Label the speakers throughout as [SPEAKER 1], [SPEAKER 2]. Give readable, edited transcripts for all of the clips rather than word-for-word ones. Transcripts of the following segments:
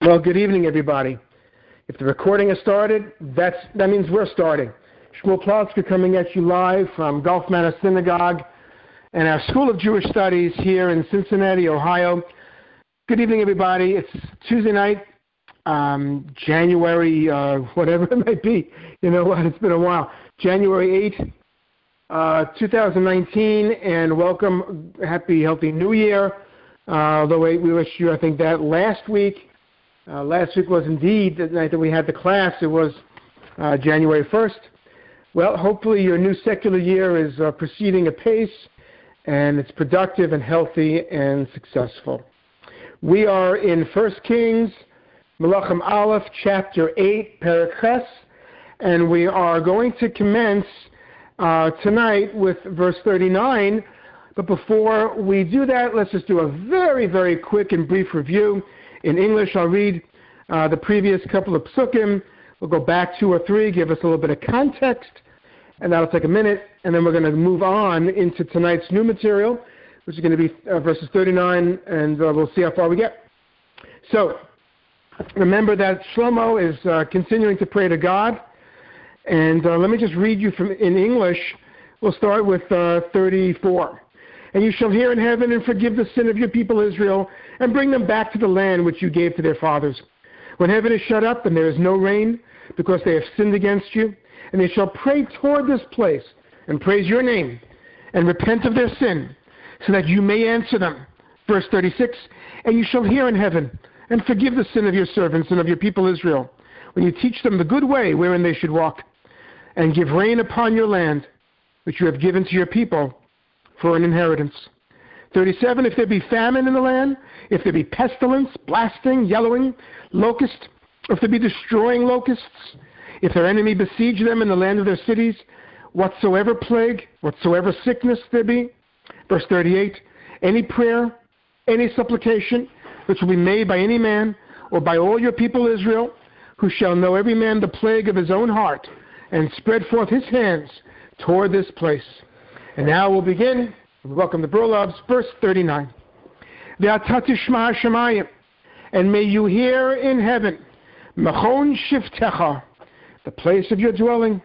[SPEAKER 1] Well, good evening, everybody. If the recording has started, that means we're starting. Shmuel Plotzker coming at you live from Gulf Manor Synagogue and our School of Jewish Studies here in Cincinnati, Ohio. Good evening, everybody. It's Tuesday night, January, whatever it might be. You know what? It's been a while. January 8th, 2019, and welcome. Happy, healthy New Year. Although we wish you, I think, that last week. Last week was indeed the night that we had the class. It was January 1st. Well, hopefully your new secular year is proceeding apace, and it's productive and healthy and successful. We are in 1 Kings, Melachim Aleph, chapter 8, Perek Ches, and we are going to commence tonight with verse 39. But before we do that, let's just do a very, very quick and brief review. In English, I'll read the previous couple of psukim. We'll go back 2 or 3, give us a little bit of context, and that'll take a minute. And then we're going to move on into tonight's new material, which is going to be verses 39, and we'll see how far we get. So, remember that Shlomo is continuing to pray to God. And let me just read you from in English. We'll start with 34. And you shall hear in heaven and forgive the sin of your people Israel, and bring them back to the land which you gave to their fathers. When heaven is shut up and there is no rain, because they have sinned against you, and they shall pray toward this place, and praise your name, and repent of their sin, so that you may answer them. Verse 36, and you shall hear in heaven, and forgive the sin of your servants and of your people Israel, when you teach them the good way wherein they should walk, and give rain upon your land, which you have given to your people, for an inheritance. 37, if there be famine in the land, if there be pestilence, blasting, yellowing, locust, if there be destroying locusts, if their enemy besiege them in the land of their cities, whatsoever plague, whatsoever sickness there be. Verse 38, any prayer, any supplication, which will be made by any man, or by all your people Israel, who shall know every man the plague of his own heart, and spread forth his hands toward this place. And now we'll begin. Welcome the Brolobs, verse 39. Ve'ata tishma shamayim, and may you hear in heaven, machon shivtecha, the place of your dwelling.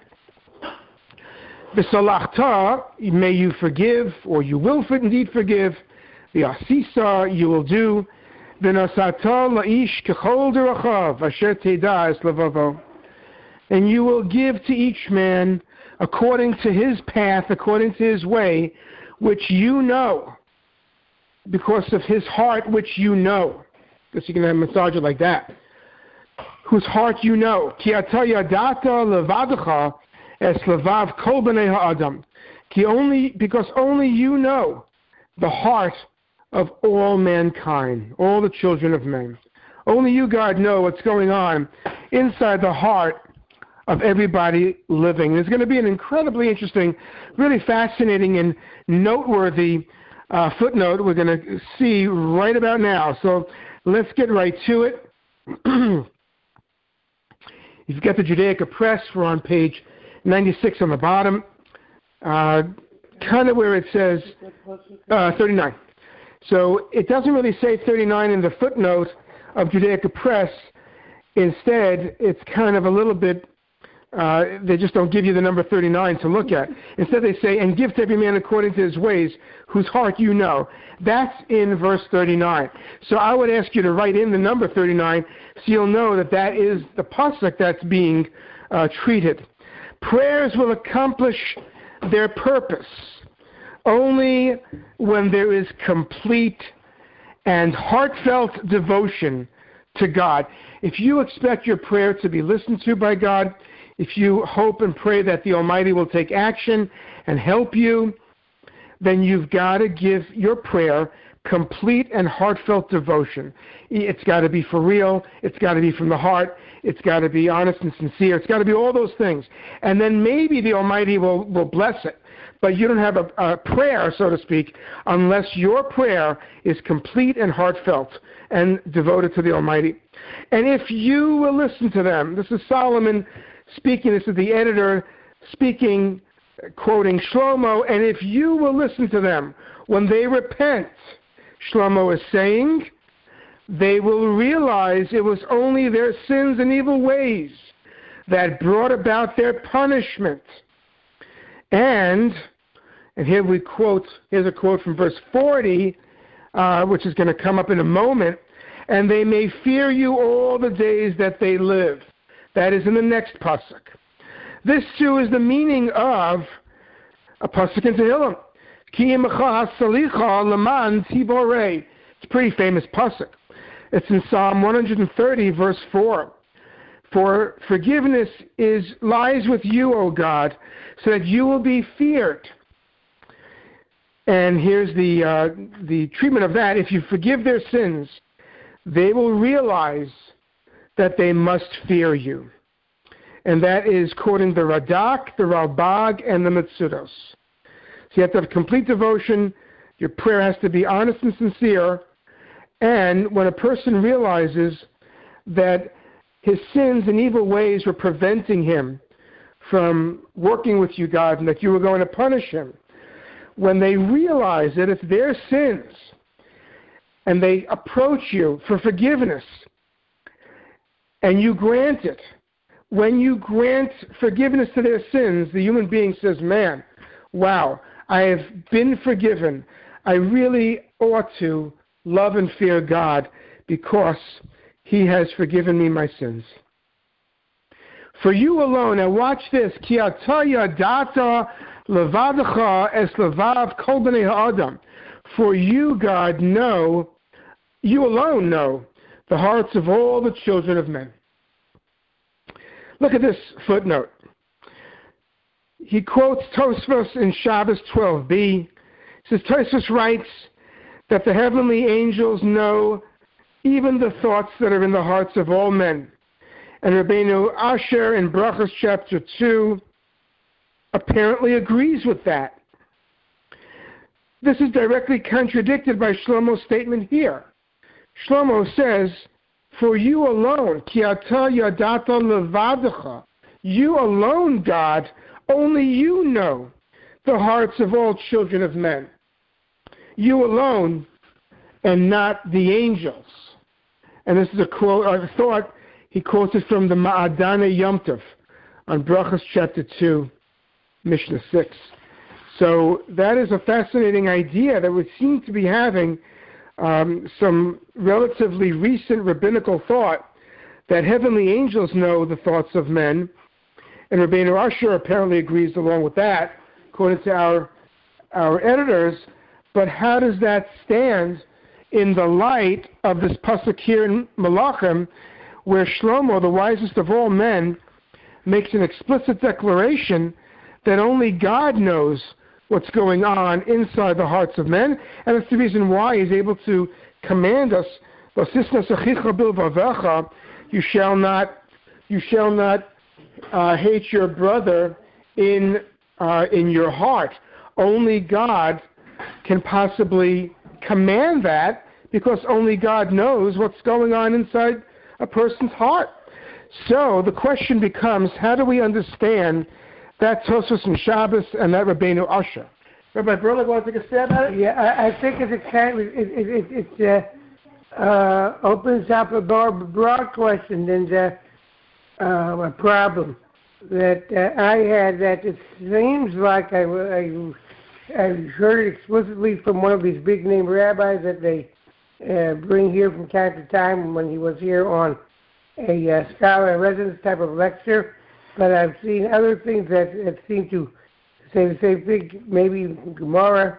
[SPEAKER 1] V'salachta, may you forgive, or you will indeed forgive. Ve'asisa, you will do. V'nasata la'ish kechol derachav, asher teda es levavo. And you will give to each man according to his path, according to his way, which you know, because of his heart which you know. Because you can have a massage it like that. Whose heart you know. Ki ata yadata levadecha es levav kol b'nei ha'adam. Because only you know the heart of all mankind, all the children of men. Only you, God, know what's going on inside the heart of everybody living. There's going to be an incredibly interesting, really fascinating and noteworthy footnote we're going to see right about now. So let's get right to it. You've got the Judaica Press. We're on page 96 on the bottom, kind of where it says 39. So it doesn't really say 39 in the footnote of Judaica Press. Instead, it's kind of a little bit they just don't give you the number 39 to look at. Instead they say, and give to every man according to his ways, whose heart you know. That's in verse 39. So I would ask you to write in the number 39 so you'll know that that is the pasuk that's being treated. Prayers will accomplish their purpose only when there is complete and heartfelt devotion to God. If you expect your prayer to be listened to by God, if you hope and pray that the Almighty will take action and help you, then you've got to give your prayer complete and heartfelt devotion. It's got to be for real. It's got to be from the heart. It's got to be honest and sincere. It's got to be all those things. And then maybe the Almighty will bless it. But you don't have a prayer, so to speak, unless your prayer is complete and heartfelt and devoted to the Almighty. And if you will listen to them, this is Solomon speaking, this is the editor speaking, quoting Shlomo, and if you will listen to them when they repent, Shlomo is saying, they will realize it was only their sins and evil ways that brought about their punishment. And here here's a quote from verse 40, which is going to come up in a moment, and they may fear you all the days that they live. That is in the next pasuk. This too is the meaning of a pasuk in Tehillim. Ki imecha hasalicha leman tiborei. It's a pretty famous pasuk. It's in Psalm 130, verse 4. For forgiveness lies with you, O God, so that you will be feared. And here's the treatment of that. If you forgive their sins, they will realize that they must fear you. And that is quoting the Radak, the Ralbag, and the Metzudos. So you have to have complete devotion. Your prayer has to be honest and sincere. And when a person realizes that his sins and evil ways were preventing him from working with you, God, and that you were going to punish him, when they realize that it's their sins and they approach you for forgiveness and you grant it, when you grant forgiveness to their sins, the human being says, man, wow, I have been forgiven. I really ought to love and fear God because He has forgiven me my sins. For you alone, now watch this, Ki ata yadata levadecha es levav kol bnei ha'adam. For you, God, you alone know the hearts of all the children of men. Look at this footnote. He quotes Tosfos in Shabbos 12b. He says, Tosfos writes that the heavenly angels know even the thoughts that are in the hearts of all men. And Rabbeinu Asher in Brachos chapter 2 apparently agrees with that. This is directly contradicted by Shlomo's statement here. Shlomo says, for you alone, ki ata yadata levadecha, you alone, God, only you know the hearts of all children of men. You alone, and not the angels. And this is a quote, I thought he quotes it from the Ma'adane Yom Tov on Brachos chapter 2, Mishnah 6. So that is a fascinating idea that we seem to be having some relatively recent rabbinical thought that heavenly angels know the thoughts of men. And Rabbeinu Asher apparently agrees along with that, according to our editors. But how does that stand in the light of this pasuk here in Malachim, where Shlomo, the wisest of all men, makes an explicit declaration that only God knows what's going on inside the hearts of men, and that's the reason why he's able to command us, you shall not hate your brother in your heart. Only God can possibly command that, because only God knows what's going on inside a person's heart. So the question becomes, how do we understand that Tosfos and Shabbos and that Rabbeinu Asher? Rabbi Berlich, want to take a stab at it?
[SPEAKER 2] Yeah, I think it opens up a more broad question than a problem that I had, that it seems like I heard it explicitly from one of these big-name rabbis that they bring here from time to time when he was here on a scholar-in-residence type of lecture. But I've seen other things that seem to say the same thing, maybe Gemara,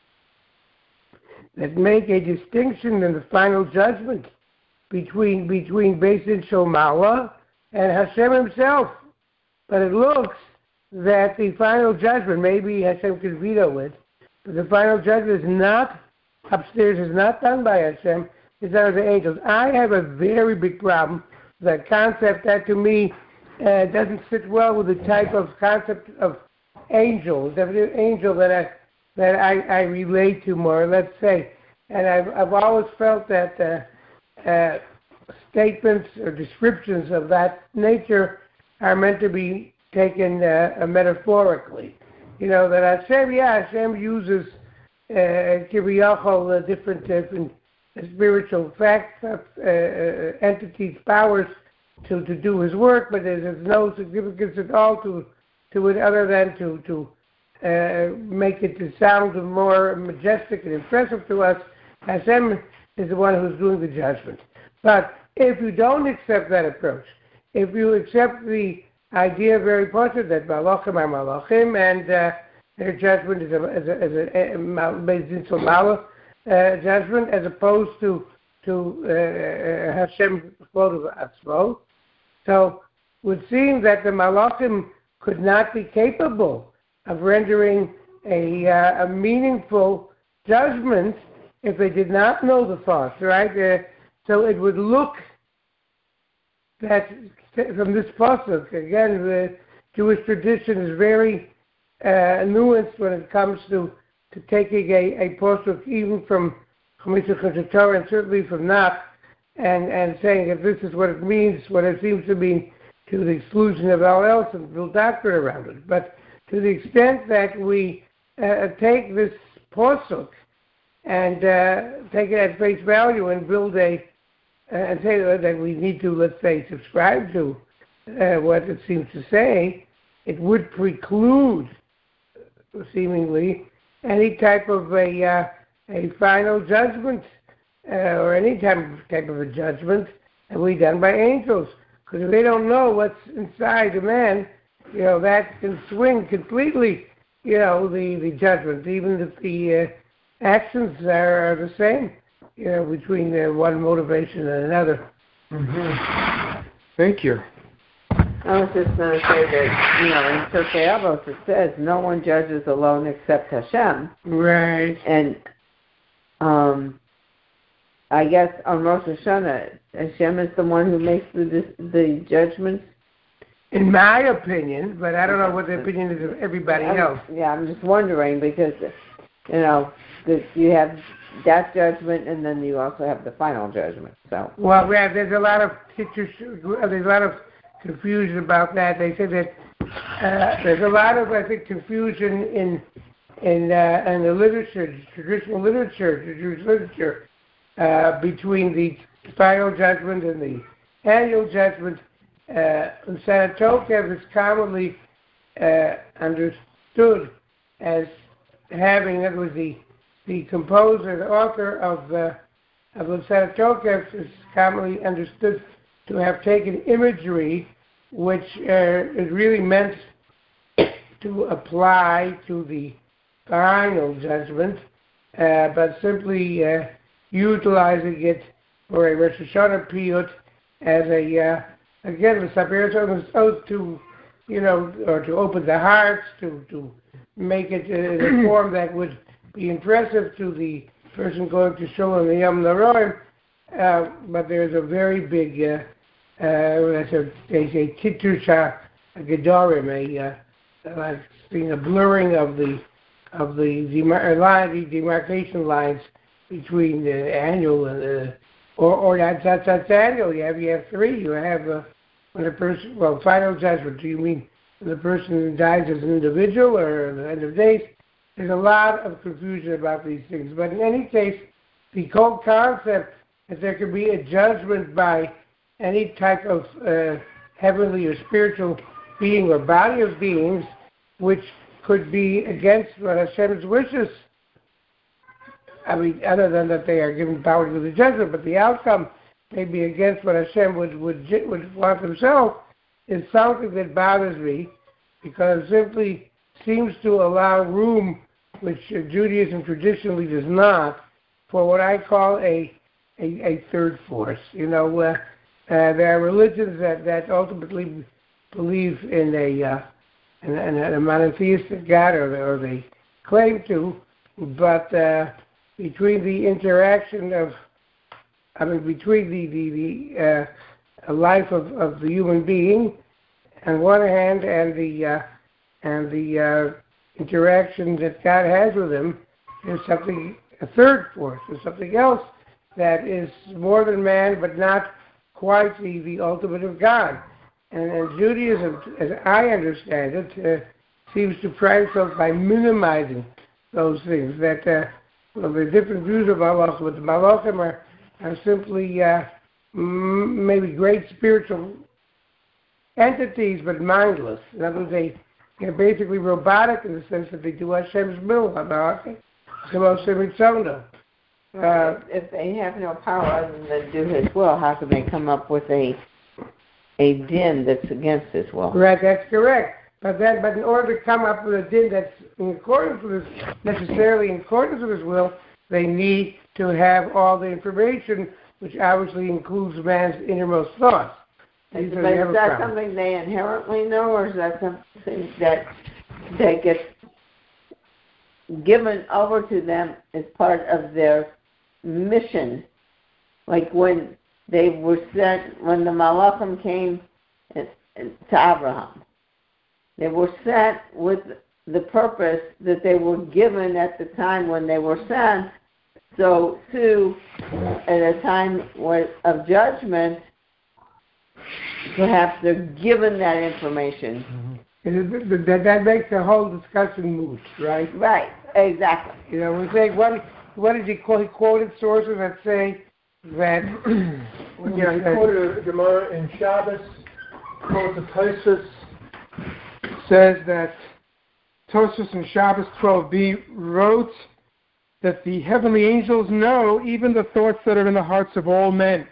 [SPEAKER 2] that make a distinction in the final judgment between Beis Din Shel Ma'ala and Hashem himself. But it looks that the final judgment, maybe Hashem could veto it, but the final judgment is not upstairs, is not done by Hashem, it's done by the angels. I have a very big problem with that concept. That to me doesn't fit well with the type of concept of angels, the angel that I relate to more, let's say. And I've always felt that statements or descriptions of that nature are meant to be taken metaphorically. You know, that Hashem uses Kiviyachol different spiritual facts, entities, powers to do his work, but there's no significance at all to it other than to make it to sound more majestic and impressive to us. Hashem is the one who's doing the judgment. But if you don't accept that approach, if you accept the idea very positive that Malachim are Malachim and their judgment is a judgment as opposed to Hashem Kvod Atzmo, so it would seem that the Malachim could not be capable of rendering a meaningful judgment if they did not know the thoughts, right? So it would look that from this pasuk, again, the Jewish tradition is very nuanced when it comes to taking a pasuk even from Chumash Torah and certainly from Nach, and saying if this is what it means, what it seems to mean, to the exclusion of all else and build doctrine around it. But to the extent that we take this pasuk and take it at face value and build and say that we need to, let's say, subscribe to what it seems to say, it would preclude, seemingly, any type of a final judgment or any type of a judgment that we done by angels. Because if they don't know what's inside a man, that can swing completely, the judgment, even if the actions are the same, between one motivation and another.
[SPEAKER 1] Mm-hmm. Thank you.
[SPEAKER 3] I was just going to say that, in Pirkei Avos it says no one judges alone except Hashem.
[SPEAKER 2] Right.
[SPEAKER 3] And I guess on Rosh Hashanah, Hashem is the one who makes the judgments.
[SPEAKER 2] In my opinion, but I don't know what the opinion is of everybody else.
[SPEAKER 3] Yeah, I'm just wondering because, you have that judgment and then you also have the final judgment. So.
[SPEAKER 2] Well, there's a lot of confusion about that. They say that there's a lot of, I think, confusion in the literature, traditional literature, the Jewish literature, between the final judgment and the annual judgment. Messiah Tokef is commonly understood as having, that was the composer, the author of Messiah Tokef is commonly understood to have taken imagery which is really meant to apply to the final judgment, but simply utilizing it for a Rosh Hashanah piyut as again, the Sapiras oath to, or to open the hearts, to make it in a form that would be impressive to the person going to Sholem the Yom Naroim. But there's a very big, they say, Kitusha Gedorim, like being a blurring of the demarcation lines between the annual and or that's annual. You have three. You have when a person, final judgment. Do you mean when the person dies as an individual or at the end of days? There's a lot of confusion about these things. But in any case, the whole concept that there could be a judgment by any type of heavenly or spiritual being or body of beings, which could be against what Hashem's wishes. I mean, other than that they are given power to do the judgment, but the outcome may be against what Hashem would want himself, is something that bothers me, because it simply seems to allow room, which Judaism traditionally does not, for what I call a third force. There are religions that ultimately believe in a monotheistic God, or they claim to, but between the interaction between the life of the human being on one hand and the interaction that God has with him, there's a third force. There's something else that is more than man, but not quite the ultimate of God. And Judaism, as I understand it, seems to pride itself by minimizing those things. That Well, there are different views of malachim, but the malachim are simply maybe great spiritual entities, but mindless. In other words, they're basically robotic in the sense that they do Hashem's will.
[SPEAKER 3] If they have no power other than to do His will, how can they come up with a din that's against His will?
[SPEAKER 2] Right, that's correct. But in order to come up with a din that's necessarily in accordance with His will, they need to have all the information, which obviously includes man's innermost thoughts.
[SPEAKER 3] But is that something they inherently know, or is that something that gets given over to them as part of their mission? Like when they were sent, when the Malachim came to Abraham, they were sent with the purpose that they were given at the time when they were sent. So too, at a time of judgment, perhaps they're given that information.
[SPEAKER 2] Mm-hmm. That makes the whole discussion moot, right?
[SPEAKER 3] Right, exactly.
[SPEAKER 2] You know, we say, what did he quote? He quoted sources that say that...
[SPEAKER 1] Yeah, he quoted a Gemara in Shabbos, quotes the Tosfos, says that Tosfos in Shabbos 12b wrote that the heavenly angels know even the thoughts that are in the hearts of all men.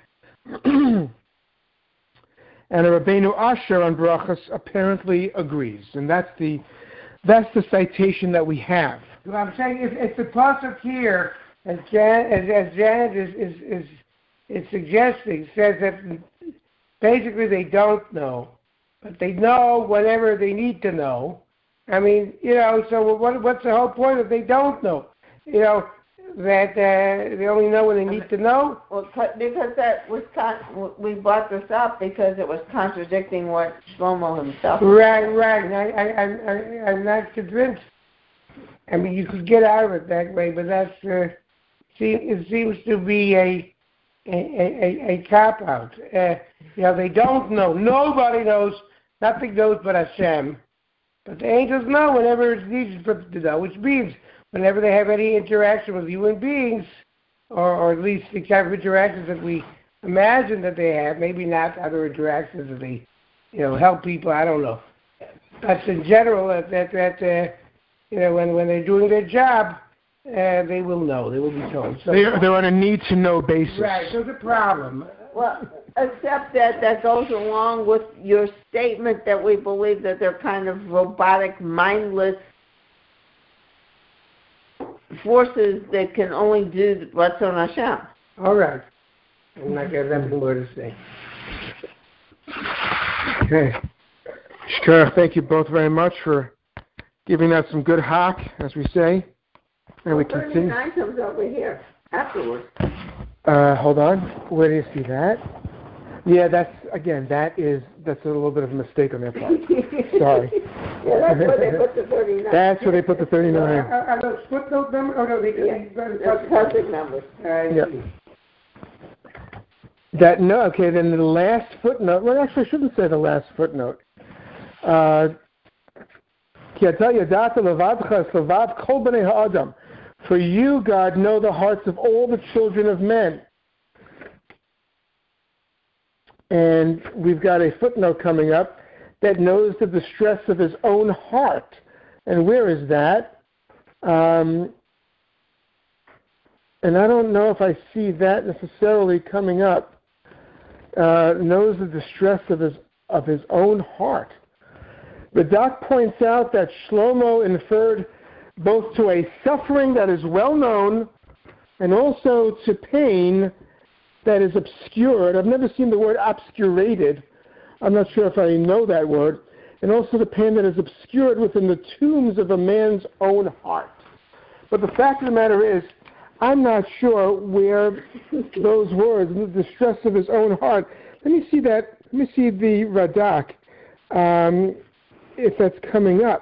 [SPEAKER 1] And Rabbeinu Asher on Barachas apparently agrees, and that's the citation that we have.
[SPEAKER 2] Well, I'm saying if the pasuk here, as Janet is suggesting, says that basically they don't know, but they know whatever they need to know. I mean, you know, so what's the whole point if they don't know? You know, that they only know when they need to know?
[SPEAKER 3] Well, because that was we brought this up because it was contradicting what Shlomo himself said.
[SPEAKER 2] Right. I'm not convinced. I mean, you could get out of it that way, but it seems to be a cop out. You know, they don't know. Nobody knows. Nothing knows but Hashem. But the angels know whenever it's needed for them to know, which means whenever they have any interaction with human beings, or at least the kind of interactions that we imagine that they have, maybe not other interactions that they, you know, help people, I don't know. But in general, that you know, when they're doing their job, they will know. They will be told. So
[SPEAKER 1] they're on a need-to-know basis.
[SPEAKER 2] Right, so the problem.
[SPEAKER 3] Well, except that goes along with your statement that we believe that they're kind of robotic, mindless forces that can only do what's on Hashem.
[SPEAKER 2] All right. I'm not going to have anything more to say.
[SPEAKER 1] Okay. Shkar, thank you both very much for giving that some good hock, as we say. And we continue.
[SPEAKER 3] 39 comes over here afterwards.
[SPEAKER 1] Hold on. Where do you see that? Yeah, that's a little bit of a mistake on their part. Sorry.
[SPEAKER 3] Yeah, that's where they put the 39.
[SPEAKER 1] That's where they put the 39.
[SPEAKER 2] Are those footnote numbers? Oh, no,
[SPEAKER 3] they're perfect numbers.
[SPEAKER 1] Yeah. Okay, then the last footnote, well, actually I shouldn't say the last footnote. For you, God, know the hearts of all the children of men. And we've got a footnote coming up that knows the distress of his own heart. And where is that? And I don't know if I see that necessarily coming up. Knows the distress of his own heart. But Doc points out that Shlomo inferred both to a suffering that is well known and also to pain that is obscured. I've never seen the word obscurated. I'm not sure if I know that word. And also the pain that is obscured within the tombs of a man's own heart. But the fact of the matter is, I'm not sure where those words, the distress of his own heart. Let me see that. Let me see the Radak, if that's coming up.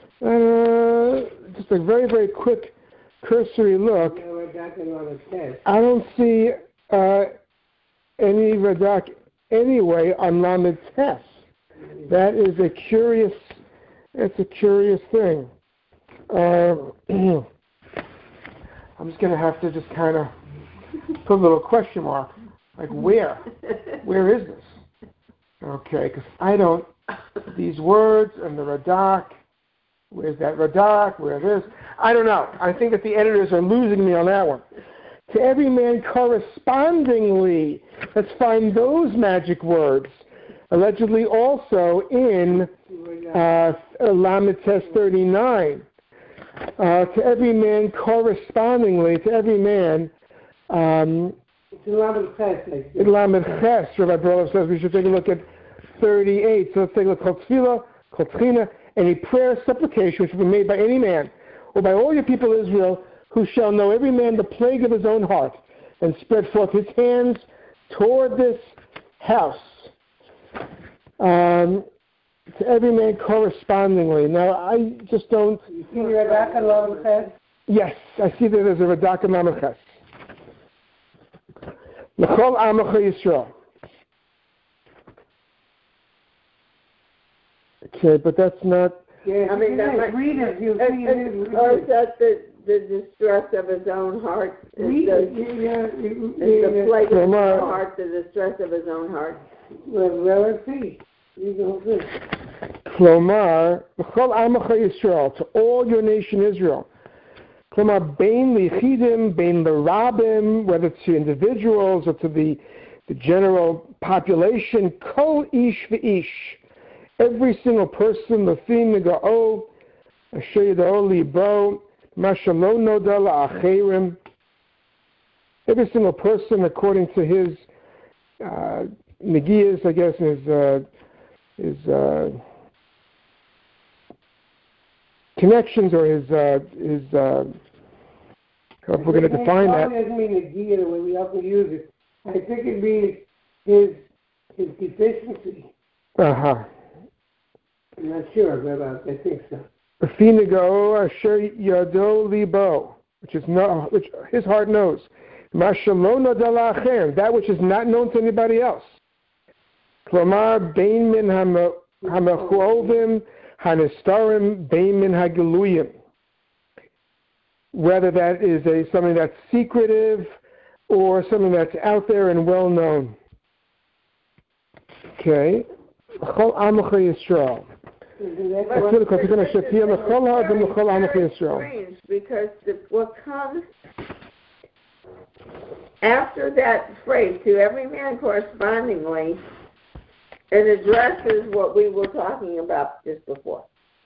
[SPEAKER 1] Just a very, very quick cursory look. I don't see any Radak anyway on Lamed Tes. That is a curious thing. I'm just going to have to just kind of put a little question mark. Like, where? Where is this? Okay, because I don't, these words and the Radak, where's that Radak, where this? I don't know. I think that the editors are losing me on that one. To every man correspondingly, let's find those magic words, allegedly also in Lamed Tes 39. To every man correspondingly, to every man,
[SPEAKER 2] It's in Lamed Ches.
[SPEAKER 1] in Lamed Ches, Rabbi Berlov says we should take a look at 38. So let's take a look at Kol Tefillah, Kol Tchina, any prayer, supplication which will be made by any man, or by all your people of Israel, who shall know every man the plague of his own heart, and spread forth his hands toward this house. To every man correspondingly. Now, I just don't...
[SPEAKER 2] You see Radak and Lamed Ches?
[SPEAKER 1] Yes, I see that there's a Radak and Lamed Ches. L'chol Amacha Yisrael. Okay, but that's not...
[SPEAKER 2] Yeah,
[SPEAKER 3] I mean, that might,
[SPEAKER 2] read it. You see it.
[SPEAKER 3] or is that the distress of his own heart? Is the plague of his own heart, the distress of his own heart?
[SPEAKER 2] Well, let's see.
[SPEAKER 1] Klomar, L'chol Amacha Yisrael, to all your nation Israel. Klomar, bein lichidim, bein l'rabim, whether to individuals or to the general population, kol ish v'ish, every single person, l'fim nega'o, asher yida'o libo, ma shelo noda la'acherim, every single person according to his negias, I guess, his connections or his if we're going to define that.
[SPEAKER 2] It doesn't mean negia the way we often use it. I think it means his deficiency.
[SPEAKER 1] Uh-huh.
[SPEAKER 2] I'm not sure about that. I think so.
[SPEAKER 1] Finago asher yado libo, which his heart knows. Mashalona dalachem, that which is not known to anybody else. Klamar bein min hamachuovim hanistarim bein min hagiluyim. Whether that is something that's secretive or something that's out there and well known. Okay. Chol Amacha Yisrael.
[SPEAKER 3] That's strange because what comes after that phrase, to every man correspondingly, it addresses what we were talking about just before.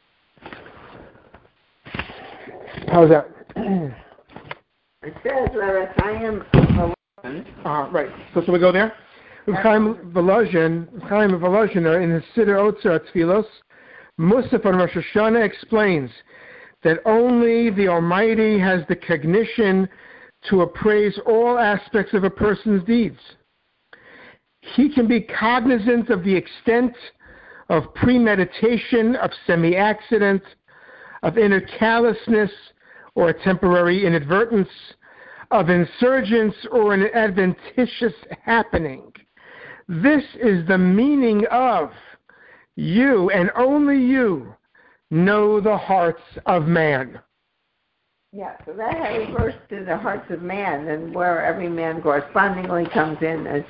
[SPEAKER 1] How's that?
[SPEAKER 3] It says, Chaim
[SPEAKER 1] right. So we go there? Chaim Volozhin in his Siddur Otzar Tfilos, Musaf on Rosh Hashanah explains that only the Almighty has the cognition to appraise all aspects of a person's deeds. He can be cognizant of the extent of premeditation, of semi-accident, of inner callousness or a temporary inadvertence, of insurgence or an adventitious happening. This is the meaning of you and only you know the hearts of man.
[SPEAKER 3] Yeah, so that refers to the hearts of man, and where every man correspondingly comes in as,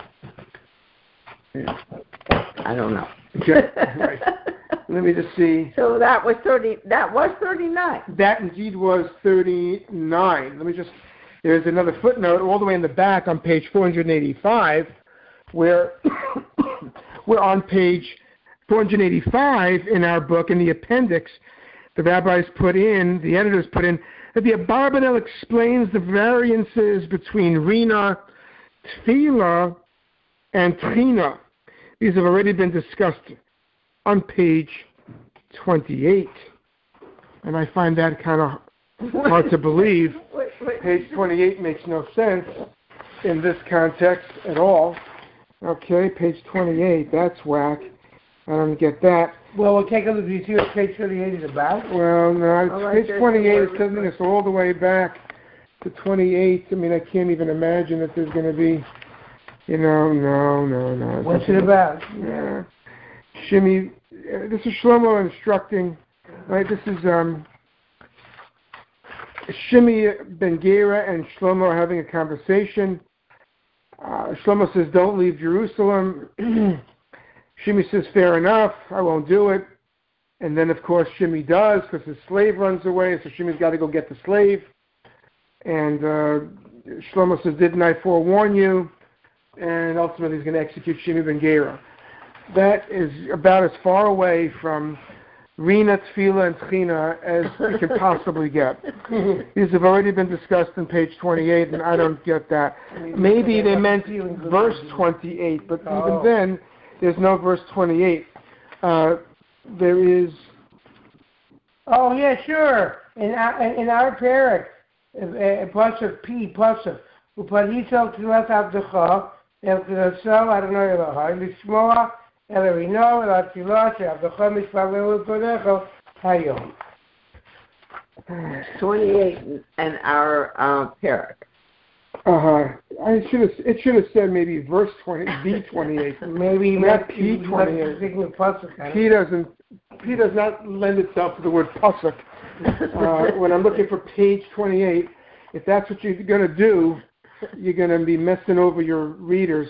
[SPEAKER 3] I don't know.
[SPEAKER 1] Okay, right. Let me just see.
[SPEAKER 3] So that was 30. That was 39.
[SPEAKER 1] That indeed was 39. Let me just. There's another footnote all the way in the back on page 485, where we're on page 485 in our book in the appendix. The rabbis put in, the editors put in, that the Abarbanel explains the variances between Rina, Tefillah, and Trina. These have already been discussed on page 28. And I find that kind of hard to believe. Page 28 makes no sense in this context at all. Okay, page 28, that's whack. I don't get that.
[SPEAKER 2] Well, we'll take a look. Do you see what page 28 is about?
[SPEAKER 1] Well, no, page 28 is taking us all the way back to 28. I mean, I can't even imagine that there's going to be, no.
[SPEAKER 2] What's it about?
[SPEAKER 1] Yeah. Shimmy, this is Shlomo instructing, right? This is Shimi ben Gera and Shlomo are having a conversation. Shlomo says, don't leave Jerusalem. Shimi says, fair enough, I won't do it. And then, of course, Shimi does, because his slave runs away, so Shimi's got to go get the slave. And Shlomo says, didn't I forewarn you? And ultimately he's going to execute Shimi ben Gera. That is about as far away from Rina, Tefillah, and Tchina as you can possibly get. These have already been discussed in page 28, and I don't get that. Maybe they meant verse 28, but even then, there's no verse 28. There is...
[SPEAKER 2] Oh, yeah, sure. In our parak, Pasuk P, Pasuk, Upadito Tzilat Abdecha, El Knesel Adonai Elohai, Lishmoa, El Erino, El Atzilah, She'abdecha Mishpalel Kodecha, Hayom.
[SPEAKER 3] 28 in our parak.
[SPEAKER 1] It should have said maybe verse 20, B28.
[SPEAKER 2] Maybe
[SPEAKER 1] not P28. P does not lend itself to the word pasuk. When I'm looking for page 28, if that's what you're going to do, you're going to be messing over your readers.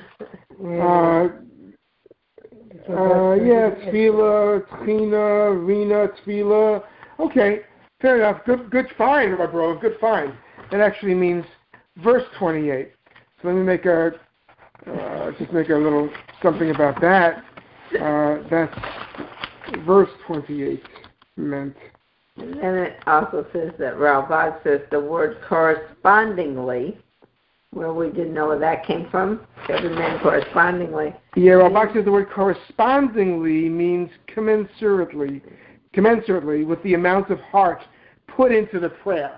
[SPEAKER 1] Tefillah, Tchina, Rina, Tefillah. Okay, fair enough. Good find, my bro. Good find. It actually means verse 28. So let me make a little something about that. That's verse 28 meant.
[SPEAKER 3] And it also says that Ralbag says the word correspondingly, where we didn't know where that came from. Every man correspondingly.
[SPEAKER 1] Yeah, Ralbag says the word correspondingly means commensurately with the amount of heart put into the prayer.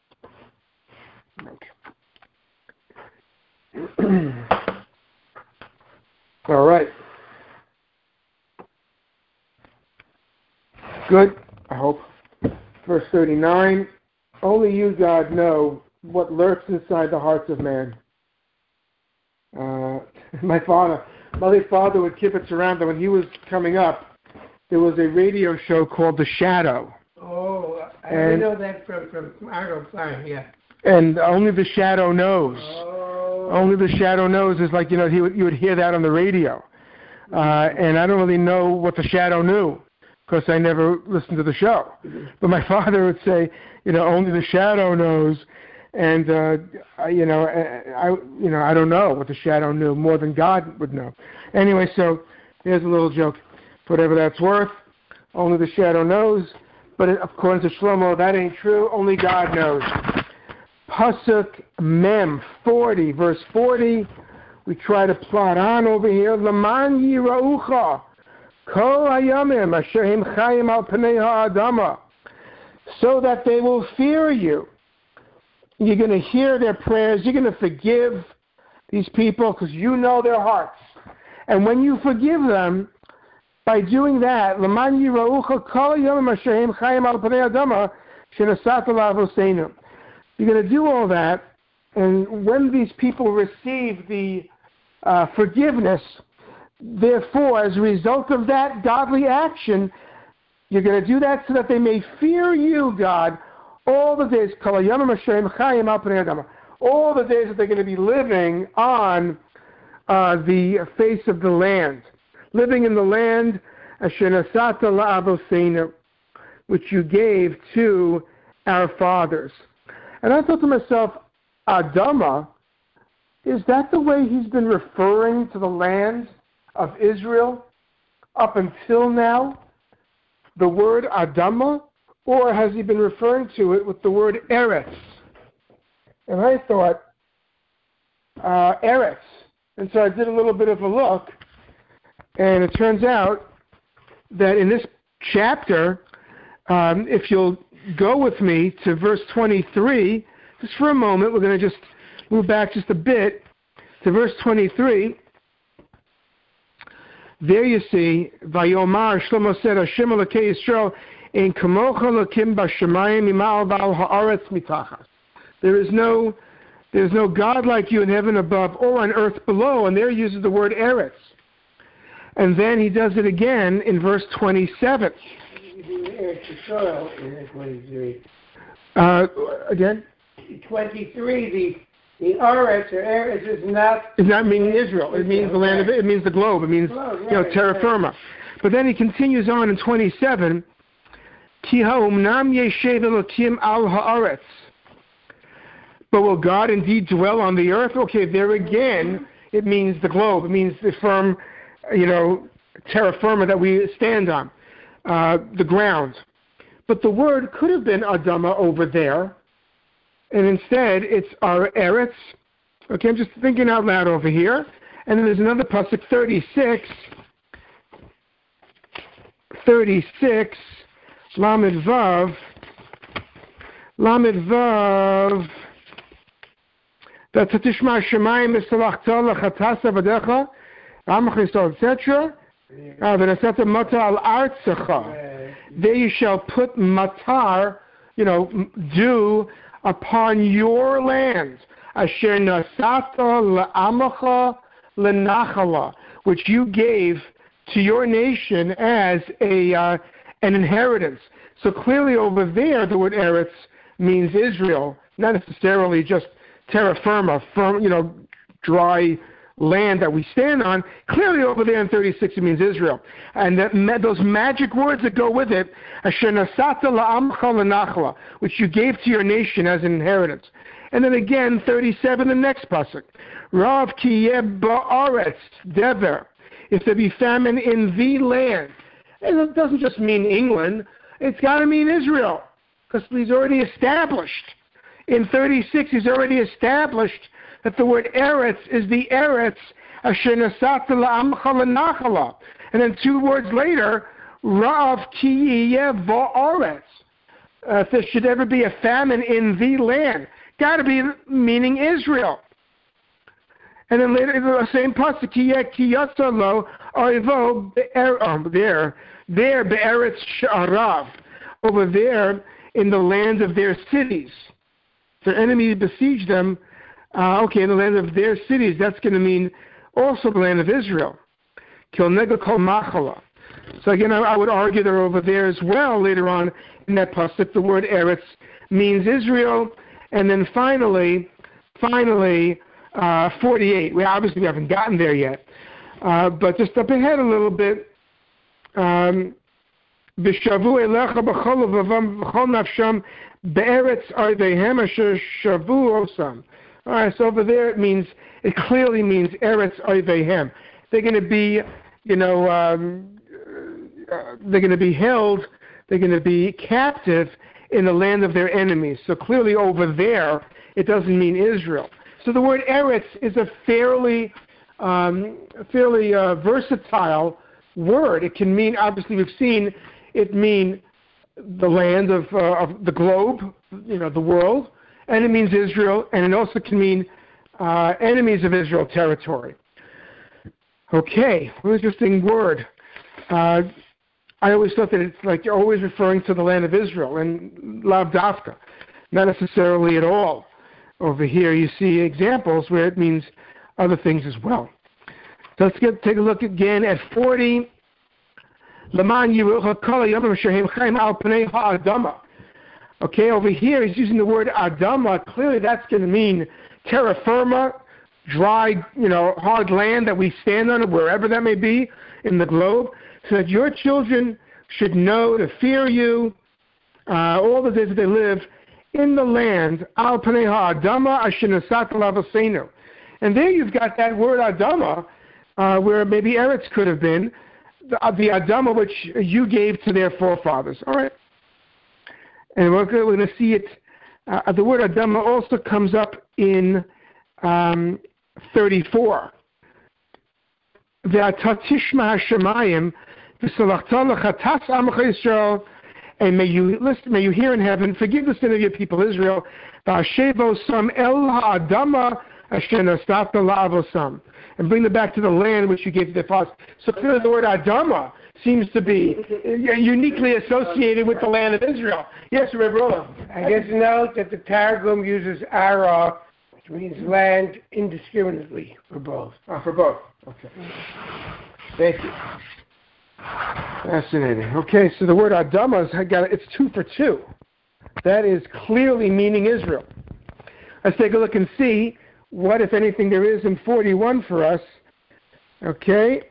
[SPEAKER 1] All right. Good, I hope. Verse 39, only you, God, know what lurks inside the hearts of man. My late father would kibitz around that when he was coming up, there was a radio show called The Shadow.
[SPEAKER 2] Oh, I know that from Arnold Klein, yeah.
[SPEAKER 1] And only the shadow knows.
[SPEAKER 2] Oh.
[SPEAKER 1] Only the shadow knows is like, you would hear that on the radio. And I don't really know what the shadow knew, because I never listened to the show. But my father would say, only the shadow knows, and I don't know what the shadow knew more than God would know. Anyway, so here's a little joke. For whatever that's worth, only the shadow knows. But according to Shlomo, that ain't true. Only God knows. Pasuk Mem 40, verse 40. We try to plot on over here. Laman yiraucha. Kol hayamim asher him chayim al pnei ha'adama, so that they will fear you. You're going to hear their prayers. You're going to forgive these people because you know their hearts. And when you forgive them, by doing that, Laman yiraucha kol hayamim asher him chayim al pnei ha'adama shenasat l'avoseinu. You're going to do all that, and when these people receive the forgiveness, therefore, as a result of that godly action, you're going to do that so that they may fear you, God, all the days, all the days that they're going to be living on the face of the land, living in the land, which you gave to our fathers. And I thought to myself, Adama, is that the way he's been referring to the land of Israel up until now? The word Adama? Or has he been referring to it with the word Eretz? And I thought, Eretz. And so I did a little bit of a look, and it turns out that in this chapter, if you'll go with me to verse 23, just for a moment, we're going to just move back just a bit to verse 23. There you see, Vayomar, Shlomo said, Hashem Elokei Yisrael, Ein kamocha Elokim b'shamayim imal ba'al ha'aretz mitachas. There's no God like you in heaven above or on earth below, and there he uses the word Eretz. And then he does it again in verse 27. Again?
[SPEAKER 2] 23, the Eretz or Eretz is not...
[SPEAKER 1] It's not meaning Israel. It means the land of it. It means the globe. It means, terra firma. But then he continues on in 27, Ki ha'umnam yeshev Elokim al ha'aretz. But will God indeed dwell on the earth? Okay, there again, it means the globe. It means the firm, terra firma that we stand on, the ground. But the word could have been Adama over there, and instead it's our Eretz. Okay, I'm just thinking out loud over here. And then there's another pasuk, 36, Lamed Vav, that Tishma Shemayim Esalachta Lachatasa Vadecha, Amach Yisrael, etc. V'nasata Matar al Artzecha. There you shall put matar, dew upon your land. Asher nasata la'amacha lenachala, which you gave to your nation as an inheritance. So clearly over there, the word Eretz means Israel, not necessarily just terra firma, firm, dry land that we stand on. Clearly over there in 36 it means Israel. And those magic words that go with it, Asher nasata la'amcha lenachla, which you gave to your nation as an inheritance. And then again, 37, the next pasuk, Rav ki yeh ba'aretz dever, if there be famine in the land. And it doesn't just mean England, it's got to mean Israel, because he's already established. In 36, he's already established that the word Eretz is the Eretz asher nasata la'amcha lenachala. And then 2 words later, Rav ki yeh ba'aretz. If there should ever be a famine in the land, got to be meaning Israel. And then later, the same pasuk, ki yatsa lo oivo there be'eretz sha'arav, over there in the land of their cities. Their enemies besiege them. In the land of their cities, that's going to mean also the land of Israel. Kil nega kol machala. So again, I would argue that over there as well, later on in that pasuk, the word Eretz means Israel. And then finally, 48. We haven't gotten there yet. But just up ahead a little bit, B'shavu elecha b'chol levavam v'chol nafsham be'eretz ardehem asher shavu osam. All right, so over there it clearly means Eretz Oivehem. They're going to be, they're going to be held, they're going to be captive in the land of their enemies. So clearly over there, it doesn't mean Israel. So the word Eretz is a fairly versatile word. It can mean, obviously we've seen it mean the land of the globe, the world, and it means Israel, and it also can mean enemies of Israel territory. Okay, interesting word. I always thought that it's like you're always referring to the land of Israel, and lav dafka, not necessarily at all. Over here you see examples where it means other things as well. So let's take a look again at 40. Okay, over here he's using the word Adama. Clearly that's going to mean terra firma, dry, hard land that we stand on, wherever that may be in the globe, so that your children should know to fear you all the days that they live in the land, al panei ha'adama asher nasata lavosenu. And there you've got that word Adama, where maybe Eretz could have been, the Adama which you gave to their forefathers. All right. And we're going to see it. The word Adama also comes up in 34. V'atatishma hashemayim v'salachta lechatas amcha Yisrael, and may you hear in heaven, forgive the sin of your people Israel, v'ashevosam el ha'adama asher nasata la'avosam, and bring them back to the land which you gave to their fathers. So clearly the word Adama seems to be uniquely associated with the land of Israel. Yes, Rev. Roland.
[SPEAKER 2] I guess note that the Targum uses ara, which means land, indiscriminately for both.
[SPEAKER 1] For both. Okay. Thank you. Fascinating. Okay, so the word Adama it's 2 for 2. That is clearly meaning Israel. Let's take a look and see what, if anything, there is in 41 for us. Okay.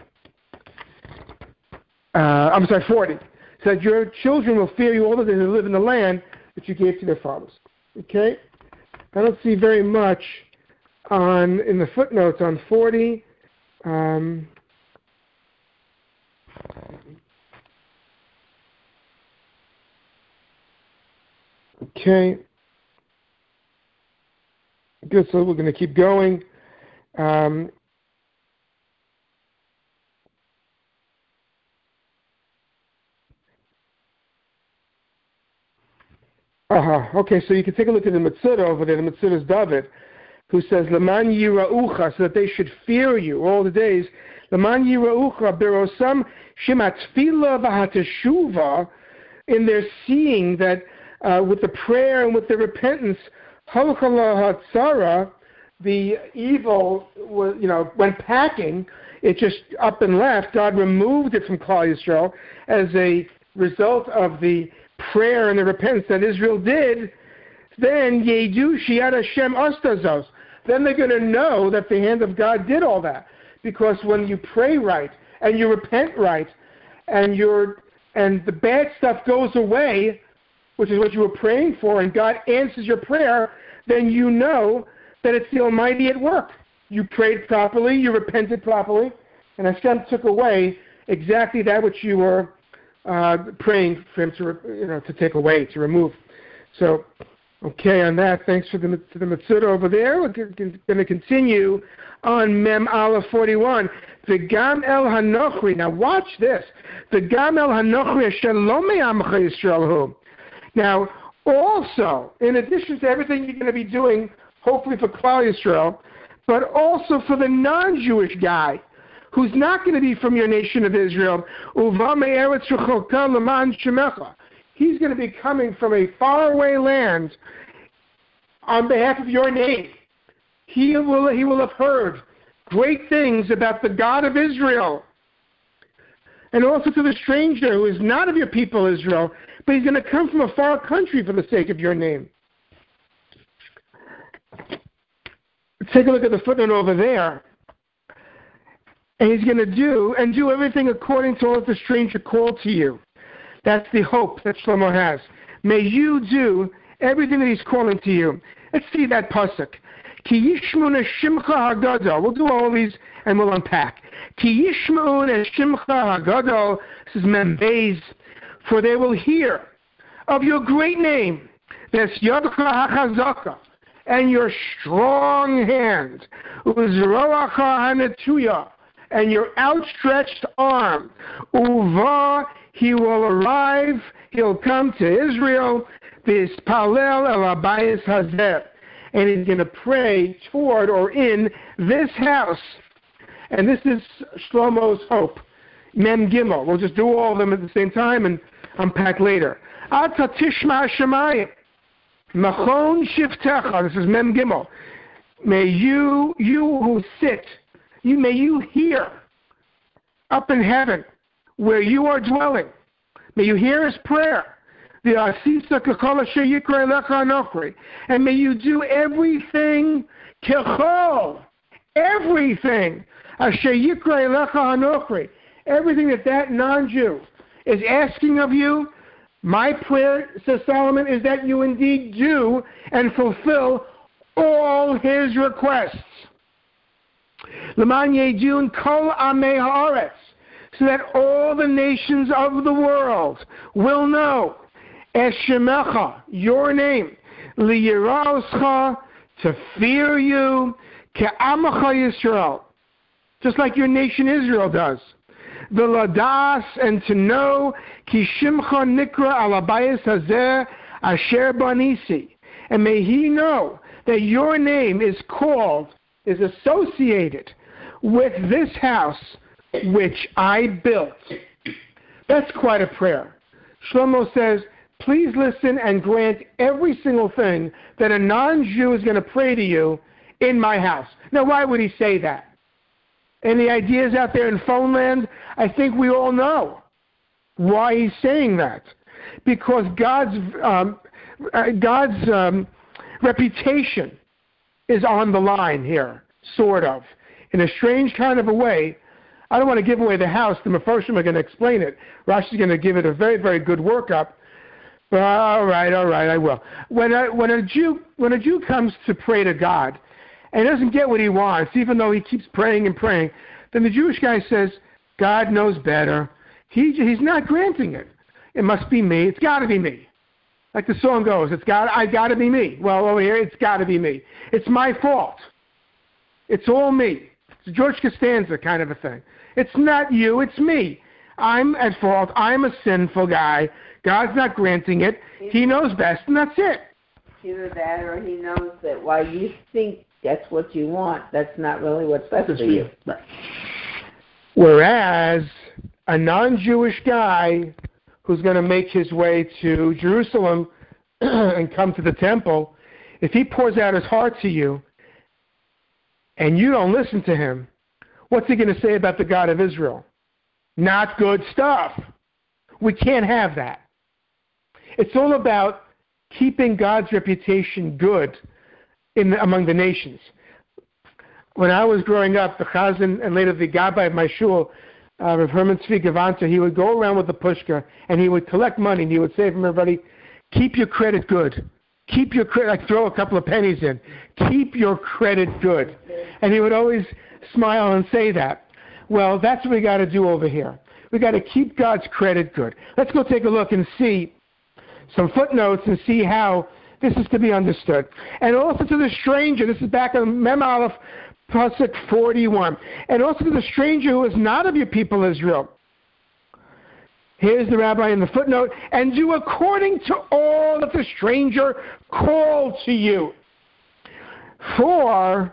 [SPEAKER 1] I'm sorry, 40. It says, your children will fear you all the days they live in the land that you gave to their fathers. Okay. I don't see very much in the footnotes on 40. Okay. Good, so we're going to keep going. Okay, so you can take a look at the Mitzvah over there. The Mitzvah is David, who says, Leman yira'ucha, so that they should fear you all the days. Leman yira'ucha berosam shemat tefillah v'hateshuva, in their seeing that with the prayer and with the repentance, halakha hatzara, the evil was, went packing. It just up and left. God removed it from Klal Yisrael as a result of the prayer and the repentance that Israel did. Then yedu shiad Hashem astazos. Then they're going to know that the hand of God did all that, because when you pray right and you repent right, and the bad stuff goes away, which is what you were praying for, and God answers your prayer, then you know that it's the Almighty at work. You prayed properly, you repented properly, and Hashem took away exactly that which you were praying for Him to take away, to remove. So, okay, on that, thanks for the Mitzvah over there. We're going to continue on Mem Aleph 41. The Gam El Hanochri. Now watch this. The Gam El Hanochri Shalom Amcha Yisrael Hu. Now, also, in addition to everything you're going to be doing, hopefully for Klal Yisrael, but also for the non-Jewish guy who's not going to be from your nation of Israel, he's going to be coming from a faraway land on behalf of your name. He will have heard great things about the God of Israel. And also to the stranger who is not of your people Israel, but he's going to come from a far country for the sake of your name. Take a look at the footnote over there. And he's going to do everything according to what the stranger called to you. That's the hope that Shlomo has. May you do everything that he's calling to you. Let's see that pasuk. Ki yishmun shimcha hagadol. We'll do all these and we'll unpack. Ki yishmun shimcha hagadol. This is Mem Beis. For they will hear of your great name. This yadcha hachazaka. And your strong hand. Uzroacha hanetuya. And your outstretched arm. Uva, he will arrive, he'll come to Israel, V'yispalel el habayis hazeh, and he's going to pray toward or in this house. And this is Shlomo's hope. Mem Gimel. We'll just do all of them at the same time and unpack later. Ata tishma shemayim, machon shiftecha. This is Mem Gimel. May you who sit, may you hear up in heaven where you are dwelling. May you hear his prayer. And may you do everything, everything that non-Jew is asking of you. My prayer, says Solomon, is that you indeed do and fulfill all his requests. L'man yedun kol amei haaretz, so that all the nations of the world will know es shemecha, your name, liyiraoscha, to fear you, ke'amacha Yisrael, just like your nation Israel does. V'ladas, and to know, ki shimcha nikra al habayis hazeh asher banisi, and may he know that your name is associated with this house which I built. That's quite a prayer. Shlomo says, please listen and grant every single thing that a non-Jew is going to pray to you in my house. Now, why would he say that? Any ideas out there in phone land? I think we all know why he's saying that. Because God's God's reputation is on the line here, sort of, in a strange kind of a way. I don't want to give away the house. The Mefarshim are going to explain it. Rashi's going to give it a very, very good workup. But all right, I will. When a Jew comes to pray to God and doesn't get what he wants, even though he keeps praying and praying, then the Jewish guy says, God knows better. He's not granting it. It must be me. It's got to be me. Like the song goes, I got to be me. Well, over here, it's got to be me. It's my fault. It's all me. It's a George Costanza kind of a thing. It's not you, it's me. I'm at fault. I'm a sinful guy. God's not granting it. He knows best, and that's it.
[SPEAKER 3] Either that or he knows that while you think that's what you want, that's not really what's best for you.
[SPEAKER 1] Right. Whereas a non-Jewish guy who's going to make his way to Jerusalem and come to the temple, if he pours out his heart to you and you don't listen to him, what's he going to say about the God of Israel? Not good stuff. We can't have that. It's all about keeping God's reputation good among the nations. When I was growing up, the Chazan and later the Gabbai of my shul, Rav Herman Tzvi Gavanta, he would go around with the pushka and he would collect money and he would say from everybody, keep your credit good. Keep your credit, like throw a couple of pennies in. Keep your credit good. And he would always smile and say that. Well, that's what we got to do over here. We got to keep God's credit good. Let's go take a look and see some footnotes and see how this is to be understood. And also to the stranger, this is back on Mem Aleph, Pasuk 41. And also to the stranger who is not of your people Israel. Here's the rabbi in the footnote. And do according to all that the stranger called to you. For,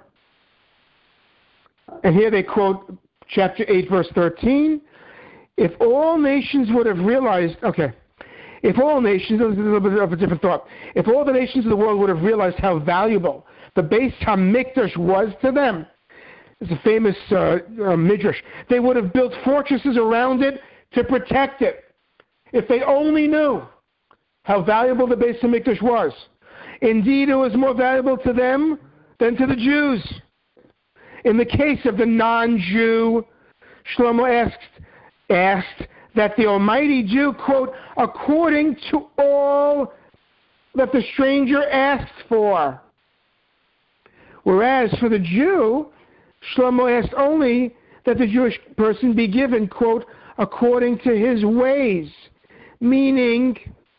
[SPEAKER 1] and here they quote chapter 8, verse 13. If all nations would have realized, if all nations, this is a little bit of a different thought. If all the nations of the world would have realized how valuable the Beis HaMikdash was to them, it's a famous midrash, they would have built fortresses around it to protect it. If they only knew how valuable the Beis HaMikdash was. Indeed, it was more valuable to them than to the Jews. In the case of the non-Jew, Shlomo asked that the Almighty Jew, quote, according to all that the stranger asks for. Whereas for the Jew, Shlomo asked only that the Jewish person be given, quote, according to his ways, meaning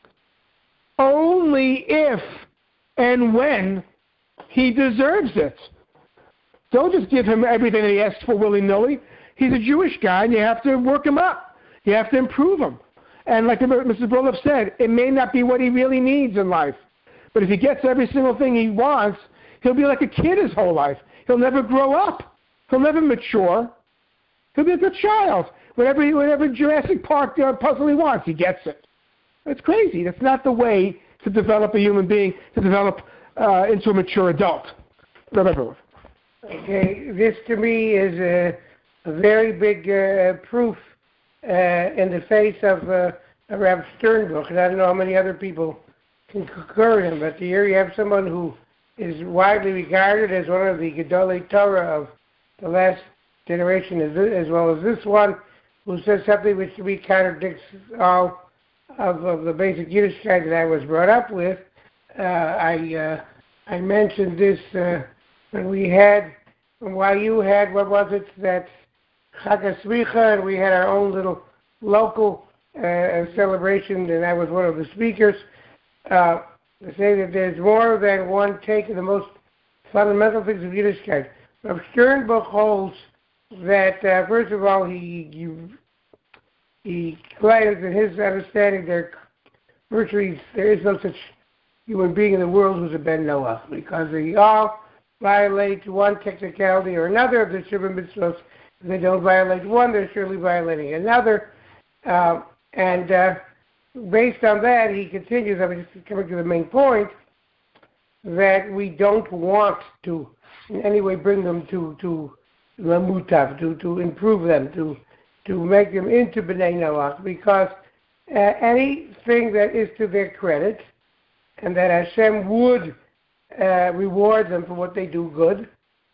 [SPEAKER 1] only if and when he deserves it. Don't just give him everything that he asks for willy-nilly. He's a Jewish guy, and you have to work him up. You have to improve him. And like Mrs. Broloff said, it may not be what he really needs in life. But if he gets every single thing he wants, he'll be like a kid his whole life. He'll never grow up. He'll never mature. He'll be a good child. Whatever Jurassic Park puzzle he wants, he gets it. It's crazy. That's not the way to develop a human being, to develop into a mature adult. Rabbi Broloff.
[SPEAKER 2] Okay, this to me is a very big proof in the face of Rav Sternbuch, and I don't know how many other people can concur with him, but here you have someone who is widely regarded as one of the Gedolei Torah of the last generation as well as this one, who says something which to me contradicts all of the basic Yiddishkeit that I was brought up with. I mentioned this while you had, what was it, that Chag HaSmicha, and we had our own little local celebration, and I was one of the speakers, to say that there's more than one take of the most fundamental things of Yiddishkeit. Rav Sternbuch holds that, first of all, he claims in his understanding there is no such human being in the world who's a Ben Noah, because they all violate one technicality or another of the Shuvah Mitzvot. If they don't violate one, they're surely violating another. And based on that, he continues, I'm just coming to the main point, that we don't want to in any way bring them to Lamutav, to improve them, to make them into B'nai Noach, because anything that is to their credit and that Hashem would reward them for what they do good,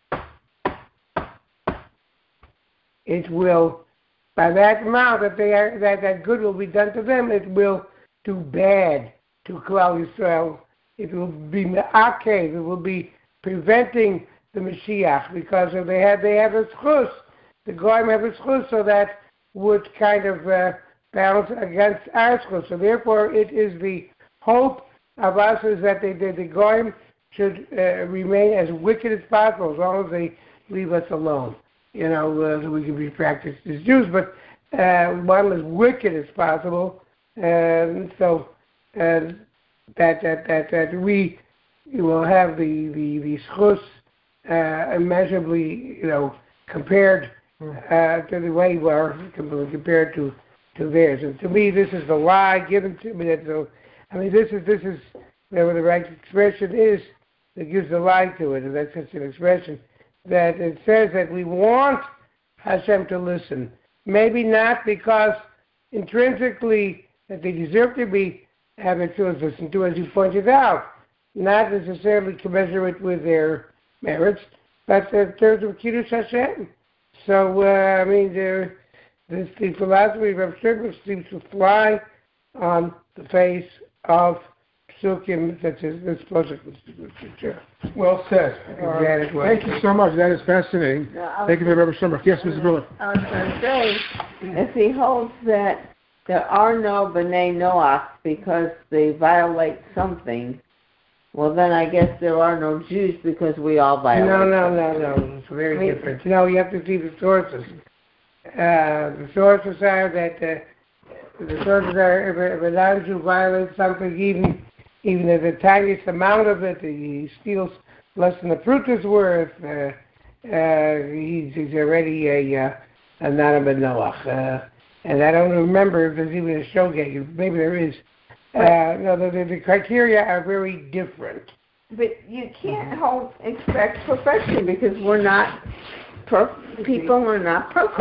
[SPEAKER 2] it will, by that amount that good will be done to them, it will do bad to Klal Yisrael. It will be me'akev, it will be preventing the Mashiach, because if they have a schus, the Goyim have a schus, so that would kind of balance against our schus. So therefore, it is the hope of us is that the Goyim should remain as wicked as possible, as long as they leave us alone. So we can be practiced as Jews, but we want them as wicked as possible, so that we will have the schus immeasurably, compared to the way we are compared to theirs. And to me, this is the lie given to me. This is whatever the right expression is that gives the lie to it, and that's just an expression that it says that we want Hashem to listen. Maybe not because intrinsically that they deserve to be having to listen to, as you pointed out, not necessarily commensurate with their merits, but in terms of Kiddush Hashem. So, the philosophy of Rav Sternbuch seems to fly on the face of Psukim such as this project.
[SPEAKER 1] Well said. Thank you so much. That is fascinating. Thank you, Rav Sternbuch. Yes, Mrs. Briller.
[SPEAKER 3] I was going to say, if he holds that there are no B'nai Noach because they violate something, well, then I guess there are no Jews because we all violate.
[SPEAKER 2] No. It's very different. You have to see the sources. The sources are that if a non-Jew violates something, even if the tiniest amount of it, he steals less than the fruit is worth, he's already a not a Noach. And I don't remember if there's even a shogeg. Maybe there is. The criteria are very different.
[SPEAKER 3] But you can't expect perfection because we're not people are not perfect.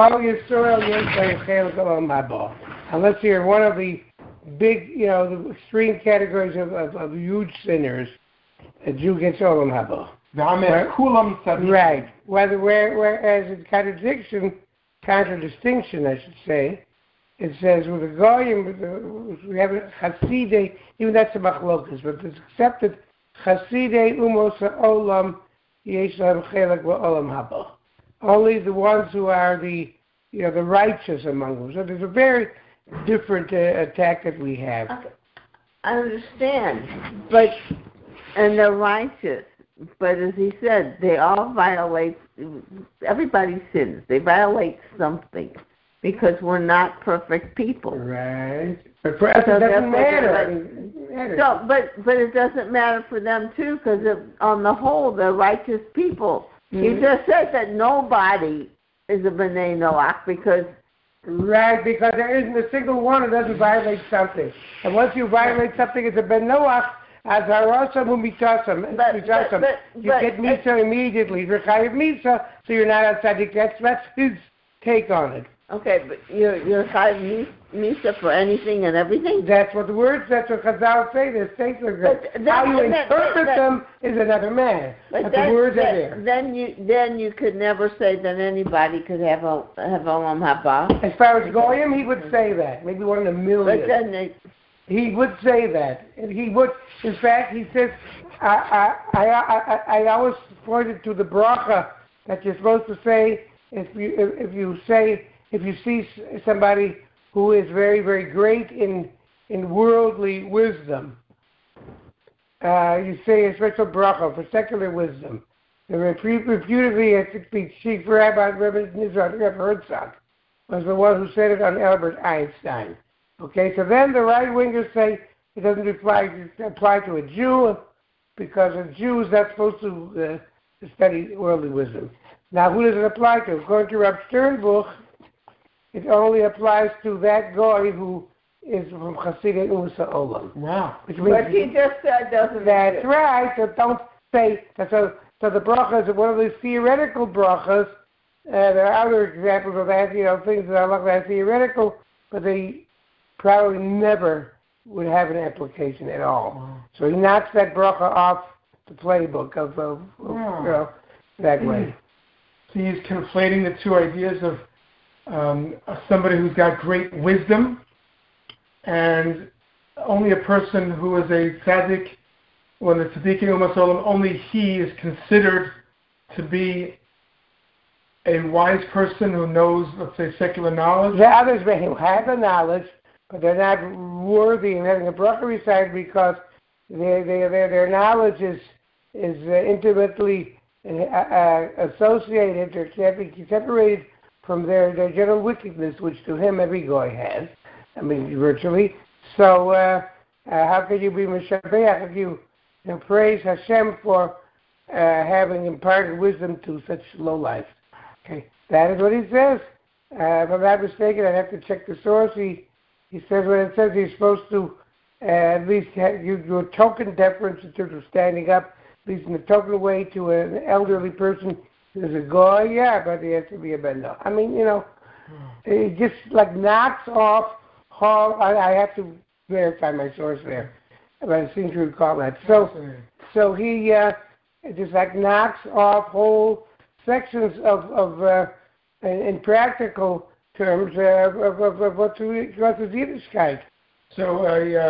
[SPEAKER 2] Unless you're one of the big, the extreme categories of huge sinners, a Jew gets olam haba. Right. Whereas in contradistinction, I should say, it says with the Goyim, we have a Chasidei, even that's a machlokas, but it's accepted Chasidei umos ha'olam yesh lahem chelek ba'olam haba. Only the ones who are the righteous among them. So there's a very different attack that we have.
[SPEAKER 3] Okay. I understand, and they're righteous. But as he said, they all violate. Everybody sins. They violate something because we're not perfect people.
[SPEAKER 2] Right. But for us, it doesn't matter.
[SPEAKER 3] So, but it doesn't matter for them too, because on the whole, they're righteous people. Mm-hmm. He just said that nobody is a B'nai Noach because.
[SPEAKER 2] Right, because there isn't a single one who doesn't violate something. And once you violate something, it's a Ben Noach, as harasam umitasam. You get Misa immediately. Rechayev Misa, so you're not outside. That's his take on it.
[SPEAKER 3] Okay, but you're Chayev Misa for anything and everything?
[SPEAKER 2] That's what the words, that's what Chazal say. There's things like that. How you interpret them is another matter. But the words are there.
[SPEAKER 3] Then you could never say that anybody could have Olam Haba.
[SPEAKER 2] As far as Goyim, he would say that. Maybe one in a million.
[SPEAKER 3] But then
[SPEAKER 2] he would say that. And he would, in fact, he says, I always pointed to the bracha that you're supposed to say if you see somebody who is very, very great in worldly wisdom, you say a special bracha for secular wisdom. Reputedly, I think the chief rabbi, Rabbi Nizar Herzog, was the one who said it on Albert Einstein. Okay, so then the right-wingers say it doesn't apply to a Jew because a Jew is not supposed to study worldly wisdom. Now, who does it apply to? According to Rav Sternbuch, it only applies to that guy who is from Chasidei Umas Ha'olam.
[SPEAKER 1] Wow.
[SPEAKER 3] But he just said doesn't.
[SPEAKER 2] That's right. So don't say. So the brachas are one of these theoretical brachas. There are other examples of that. Things that are like that theoretical, but they probably never would have an application at all. So he knocks that bracha off the playbook of that way.
[SPEAKER 1] So he's conflating the two ideas of somebody who's got great wisdom and only a person who is a tzaddik, when the tzaddikim umas olam, only he is considered to be a wise person who knows, let's say, secular knowledge.
[SPEAKER 2] The others may have the knowledge, but they're not worthy of having a bracha recited because their knowledge is intimately associated or can't be separated from their general wickedness, which to him every goy has. I mean, virtually. So how could you be Meshabeach if you praise Hashem for having imparted wisdom to such low life? Okay, that is what he says. If I'm not mistaken, I'd have to check the source. He says when it says he's supposed to at least do a token deference in terms of standing up, at least in a token way to an elderly person who's a goy, yeah, but he has to be a bendo. I mean, it just like knocks off all. I have to verify my source there, but I seem to recall that. So he just like knocks off whole sections of in practical terms of what's Yiddishkeit.
[SPEAKER 1] So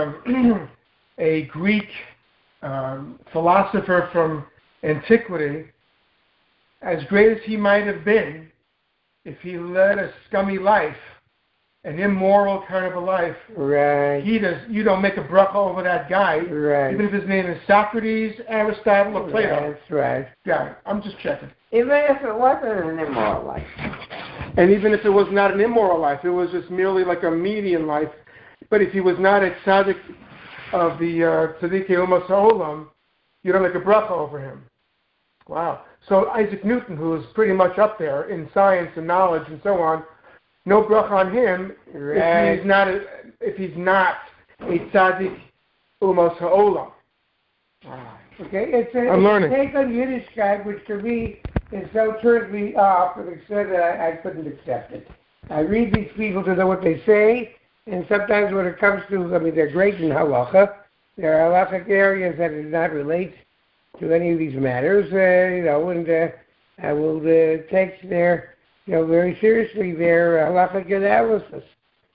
[SPEAKER 1] a Greek philosopher from antiquity, as great as he might have been, if he led a scummy life, an immoral kind of a life,
[SPEAKER 2] right?
[SPEAKER 1] You don't make a bracha over that guy,
[SPEAKER 2] right?
[SPEAKER 1] Even if his name is Socrates, Aristotle, or Plato.
[SPEAKER 2] That's right.
[SPEAKER 1] Yeah, I'm just checking.
[SPEAKER 3] Even if it wasn't an immoral life.
[SPEAKER 1] And even if it was not an immoral life, it was just merely like a median life. But if he was not a tzaddik of the Tzaddikei Umas Ha'olam, you don't make a bracha over him. Wow. So Isaac Newton, who is pretty much up there in science and knowledge and so on, no bracha on him
[SPEAKER 2] right.
[SPEAKER 1] if he's not a Tzaddik Umas Ha'olam. Wow.
[SPEAKER 2] Okay,
[SPEAKER 1] I'm learning.
[SPEAKER 2] Take on Yiddishkeit, which to me is so turned me off to the extent that I couldn't accept it. I read these people to know what they say, and sometimes when it comes to, I mean, they're great in halacha. There are halachic areas that do not relate to any of these matters, and I will take their, very seriously their halachic analysis,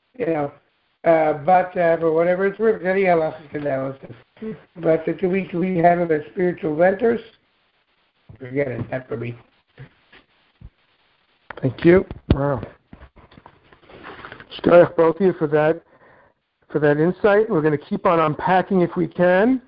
[SPEAKER 2] but for whatever it's worth, any halachic analysis. But to we have them as spiritual mentors, forget it, not for me.
[SPEAKER 1] Thank you. Wow. Shkoyach both of you for that insight. We're going to keep on unpacking if we can.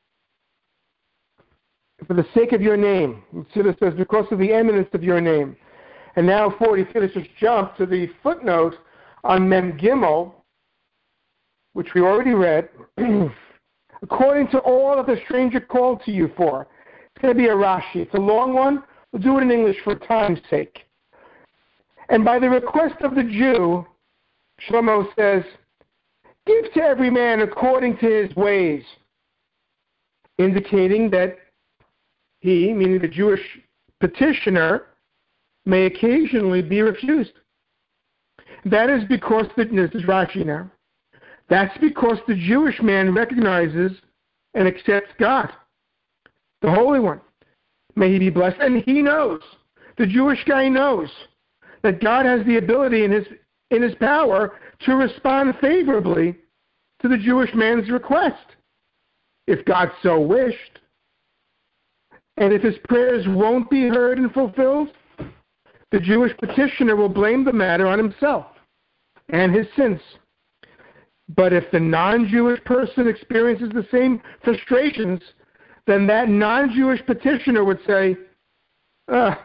[SPEAKER 1] For the sake of your name, Tziddah says, because of the eminence of your name. And now, let's just jump to the footnote on Mem Gimel, which we already read. According to all that the stranger called to you for. It's going to be a Rashi. It's a long one. We'll do it in English for time's sake. And by the request of the Jew, Shlomo says, give to every man according to his ways, indicating that he, meaning the Jewish petitioner, may occasionally be refused. That is because, this is Rashi now, that's because the Jewish man recognizes and accepts God, the Holy One. May he be blessed. And he knows, the Jewish guy knows, that God has the ability in his power to respond favorably to the Jewish man's request, if God so wished. And if his prayers won't be heard and fulfilled, the Jewish petitioner will blame the matter on himself and his sins. But if the non-Jewish person experiences the same frustrations, then that non-Jewish petitioner would say, a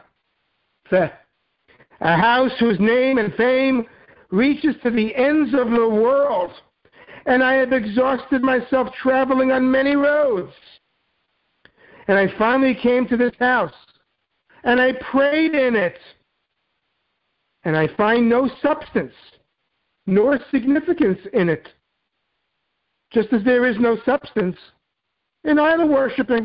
[SPEAKER 1] house whose name and fame reaches to the ends of the world, and I have exhausted myself traveling on many roads. And I finally came to this house, and I prayed in it, and I find no substance nor significance in it, just as there is no substance in idol worshiping.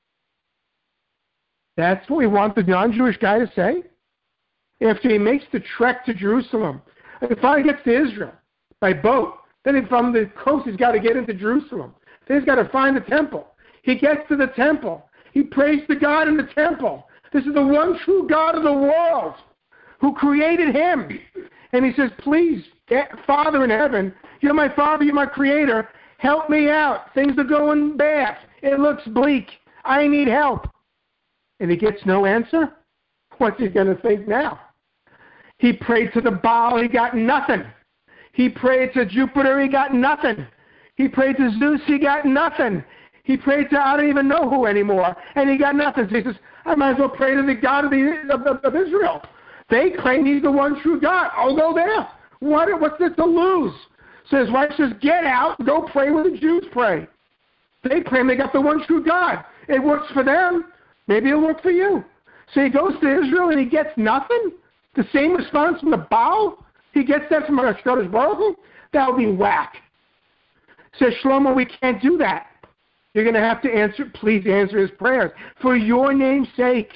[SPEAKER 1] That's what we want the non-Jewish guy to say after he makes the trek to Jerusalem. And finally gets to Israel by boat, Then from the coast, he's got to get into Jerusalem. Then he's got to find the temple. He gets to the temple. He prays to God in the temple. This is the one true God of the world who created him. And he says, please, Father in heaven, you're my Father, you're my Creator. Help me out. Things are going bad. It looks bleak. I need help. And he gets no answer. What's he going to think now? He prayed to the Baal. He got nothing. He prayed to Jupiter. He got nothing. He prayed to Zeus. He got nothing. He prayed to I don't even know who anymore. And he got nothing. So he says, I might as well pray to the God of Israel. They claim he's the one true God. I'll go there. What's there to lose? So his wife says, get out, go pray where the Jews pray. They claim they got the one true God. It works for them. Maybe it'll work for you. So he goes to Israel and he gets nothing? The same response from the Baal? He gets that from HaKadosh Baruch Hu? That would be whack. Says Shlomo, we can't do that. You're going to have to please answer his prayers. For your name's sake.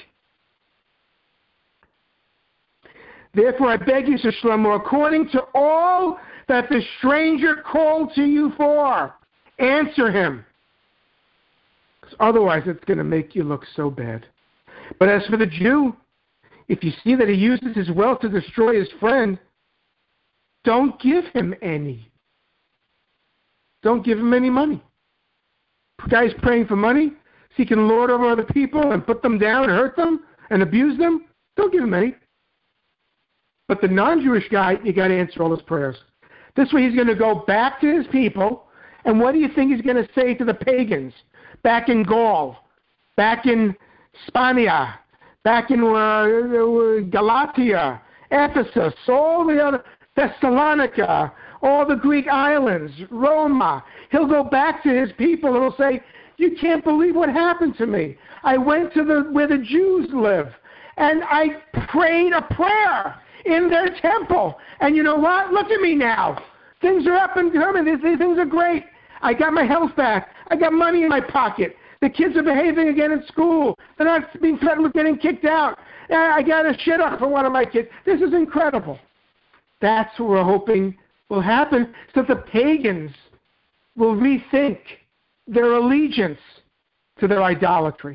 [SPEAKER 1] Therefore, I beg you, says Shlomo, according to all that the stranger called to you for, answer him. Because otherwise, it's going to make you look so bad. But as for the Jew, if you see that he uses his wealth to destroy his friend, don't give him any. Don't give him any money. Guy's praying for money, so he can lord over other people and put them down and hurt them and abuse them. Don't give him any. But the non-Jewish guy, you got to answer all his prayers. This way he's going to go back to his people, and what do you think he's going to say to the pagans back in Gaul, back in Spania, back in Galatia, Ephesus, all the other, Thessalonica, all the Greek islands, Roma. He'll go back to his people and he'll say, you can't believe what happened to me. I went to where the Jews live, and I prayed a prayer in their temple. And you know what? Look at me now. Things are up and coming. These things are great. I got my health back. I got money in my pocket. The kids are behaving again in school. They're not being threatened with getting kicked out. I got a shidduch for one of my kids. This is incredible. That's what we're hoping will happen, so the pagans will rethink their allegiance to their idolatry.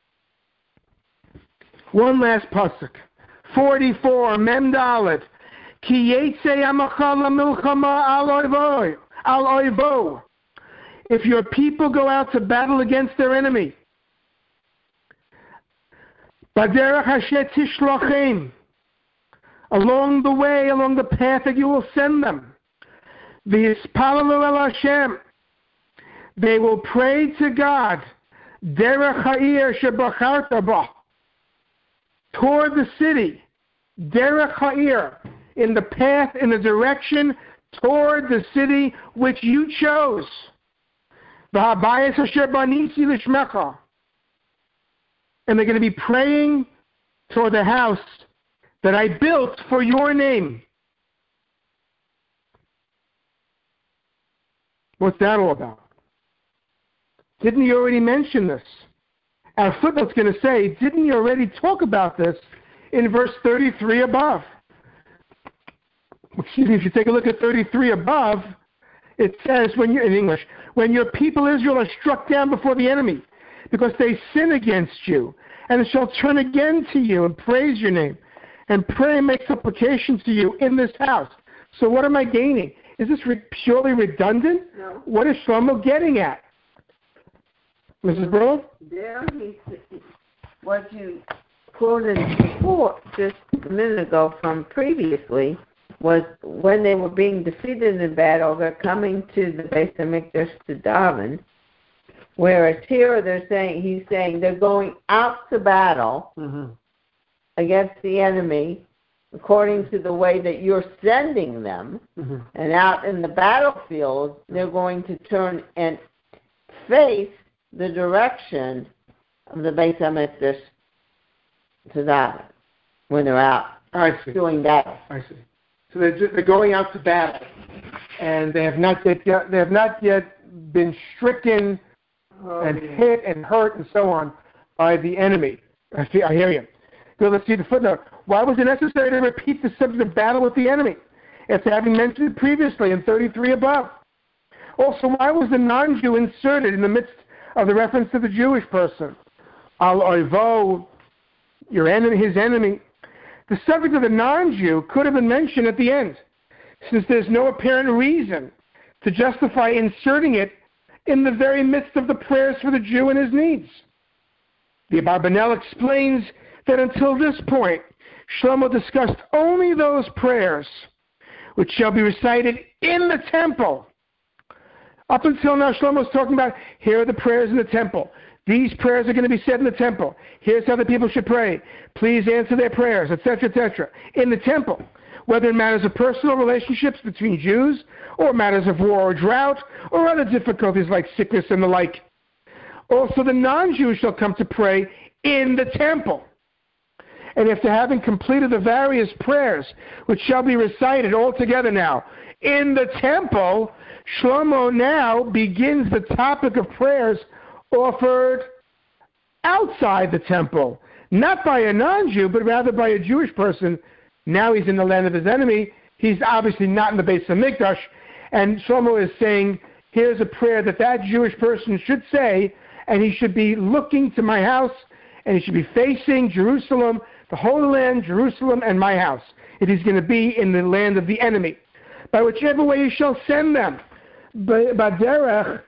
[SPEAKER 1] One last pasuk. 44, Mem Dalet. Ki yetze amachal milchama al oivo. If your people go out to battle against their enemy, baderech hashet tishlachem, along the way, along the path that you will send them, v'yispalalu el Hashem, they will pray to God, derech ha'ir shebacharta ba, toward the city, derech ha'ir, in the path, in the direction toward the city which you chose. V'habayis asher banisi l'shmecha. And they're going to be praying toward the house that I built for your name. What's that all about? Didn't you already mention this? Our footnote's going to say, didn't you already talk about this in verse 33 above? Excuse me, if you take a look at 33 above, it says, in English, when your people Israel are struck down before the enemy, because they sin against you, and shall turn again to you and praise your name, and pray and make supplications to you in this house. So what am I gaining? Is this purely redundant?
[SPEAKER 3] No.
[SPEAKER 1] What is Shlomo getting at? Mrs. Brewer?
[SPEAKER 3] There what you quoted before, just a minute ago from previously, was when they were being defeated in battle, they're coming to the Beis HaMikdash to daven, whereas here he's saying they're going out to battle against the enemy according to the way that you're sending them, and out in the battlefield they're going to turn and face the direction of the Beis HaMikdash to daven when they're out doing battle.
[SPEAKER 1] I see. So they're going out to battle, and they have not yet been stricken and hit and hurt and so on by the enemy. I hear you. Go, let's see the footnote. Why was it necessary to repeat the subject of battle with the enemy? It's having mentioned previously in 33 above. Also, why was the non-Jew inserted in the midst of the reference to the Jewish person? Al oivo, your enemy, his enemy. The subject of the non-Jew could have been mentioned at the end, since there's no apparent reason to justify inserting it in the very midst of the prayers for the Jew and his needs. The Abarbanel explains that until this point, Shlomo discussed only those prayers which shall be recited in the temple. Up until now, Shlomo is talking about, here are the prayers in the temple. These prayers are going to be said in the temple. Here's how the people should pray. Please answer their prayers, etc., etc. In the temple, whether in matters of personal relationships between Jews, or matters of war or drought, or other difficulties like sickness and the like. Also, the non-Jews shall come to pray in the temple. And after having completed the various prayers, which shall be recited all together now, in the temple, Shlomo now begins the topic of prayers offered outside the temple, not by a non-Jew, but rather by a Jewish person. Now he's in the land of his enemy. He's obviously not in the Beis HaMikdash. And Shlomo is saying, here's a prayer that Jewish person should say, and he should be looking to my house, and he should be facing Jerusalem, the Holy Land, Jerusalem, and my house. It is going to be in the land of the enemy. By whichever way you shall send them, Baderech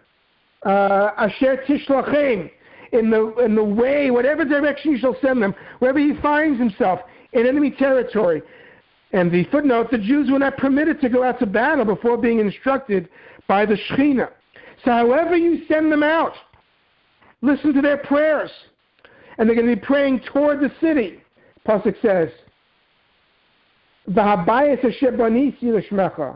[SPEAKER 1] Asher Tishlachem, in the way, whatever direction you shall send them, wherever he finds himself in enemy territory. And the footnote, the Jews were not permitted to go out to battle before being instructed by the Shekhinah. So however you send them out, listen to their prayers. And they're going to be praying toward the city. Pasuk says, V'habayis asher banisi l'shmecha.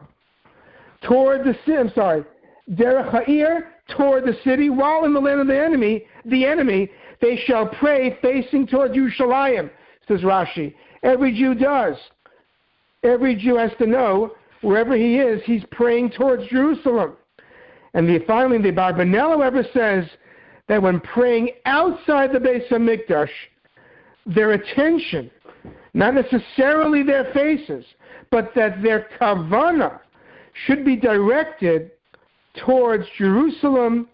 [SPEAKER 1] Toward the city, Derech ha'ir, toward the city, while in the land of the enemy, they shall pray facing toward Yerushalayim, says Rashi. Every Jew does. Every Jew has to know, wherever he is, he's praying towards Jerusalem. And finally, the Abarbanel, however, says that when praying outside the Beis HaMikdash, their attention, not necessarily their faces, but that their kavanah should be directed towards Jerusalem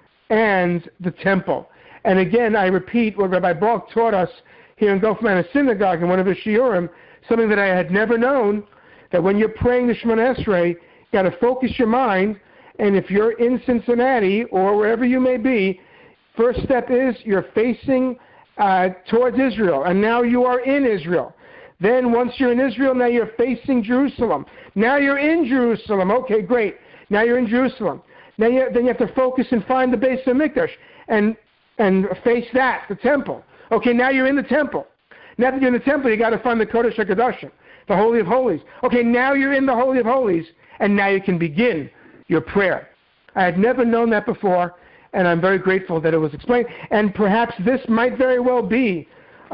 [SPEAKER 1] and the temple. And again, I repeat what Rabbi Balk taught us here in Gulf Manor Synagogue in one of his shiurim, something that I had never known, that when you're praying the Shemona Esrei, you got to focus your mind, and if you're in Cincinnati or wherever you may be, first step is you're facing towards Israel, and now you are in Israel. Then once you're in Israel, now you're facing Jerusalem. Now you're in Jerusalem. Okay, great. Now you're in Jerusalem. Then you have to focus and find the Beis HaMikdash and face that, the temple. Okay, now you're in the temple. Now that you're in the temple, you got to find the Kodesh HaKadoshim, the Holy of Holies. Okay, now you're in the Holy of Holies, and now you can begin your prayer. I had never known that before, and I'm very grateful that it was explained. And perhaps this might very well be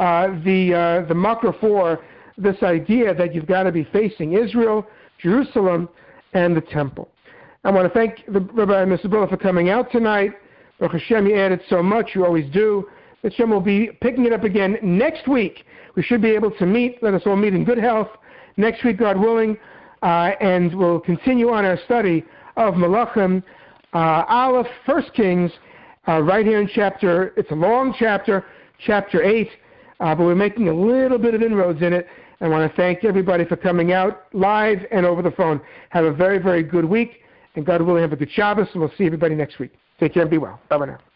[SPEAKER 1] the makra for this idea that you've got to be facing Israel, Jerusalem, and the temple. I want to thank Rabbi Mr. Brilla for coming out tonight. Baruch Hashem, you added so much, you always do. Hashem will be picking it up again next week. We should be able to meet. Let us all meet in good health next week, God willing, and we'll continue on our study of Malachim, Aleph, 1 Kings, right here in it's a long chapter, chapter 8, but we're making a little bit of inroads in it. I want to thank everybody for coming out live and over the phone. Have a very, very good week, and God willing, have a good Shabbos, and we'll see everybody next week. Take care and be well. Bye-bye now.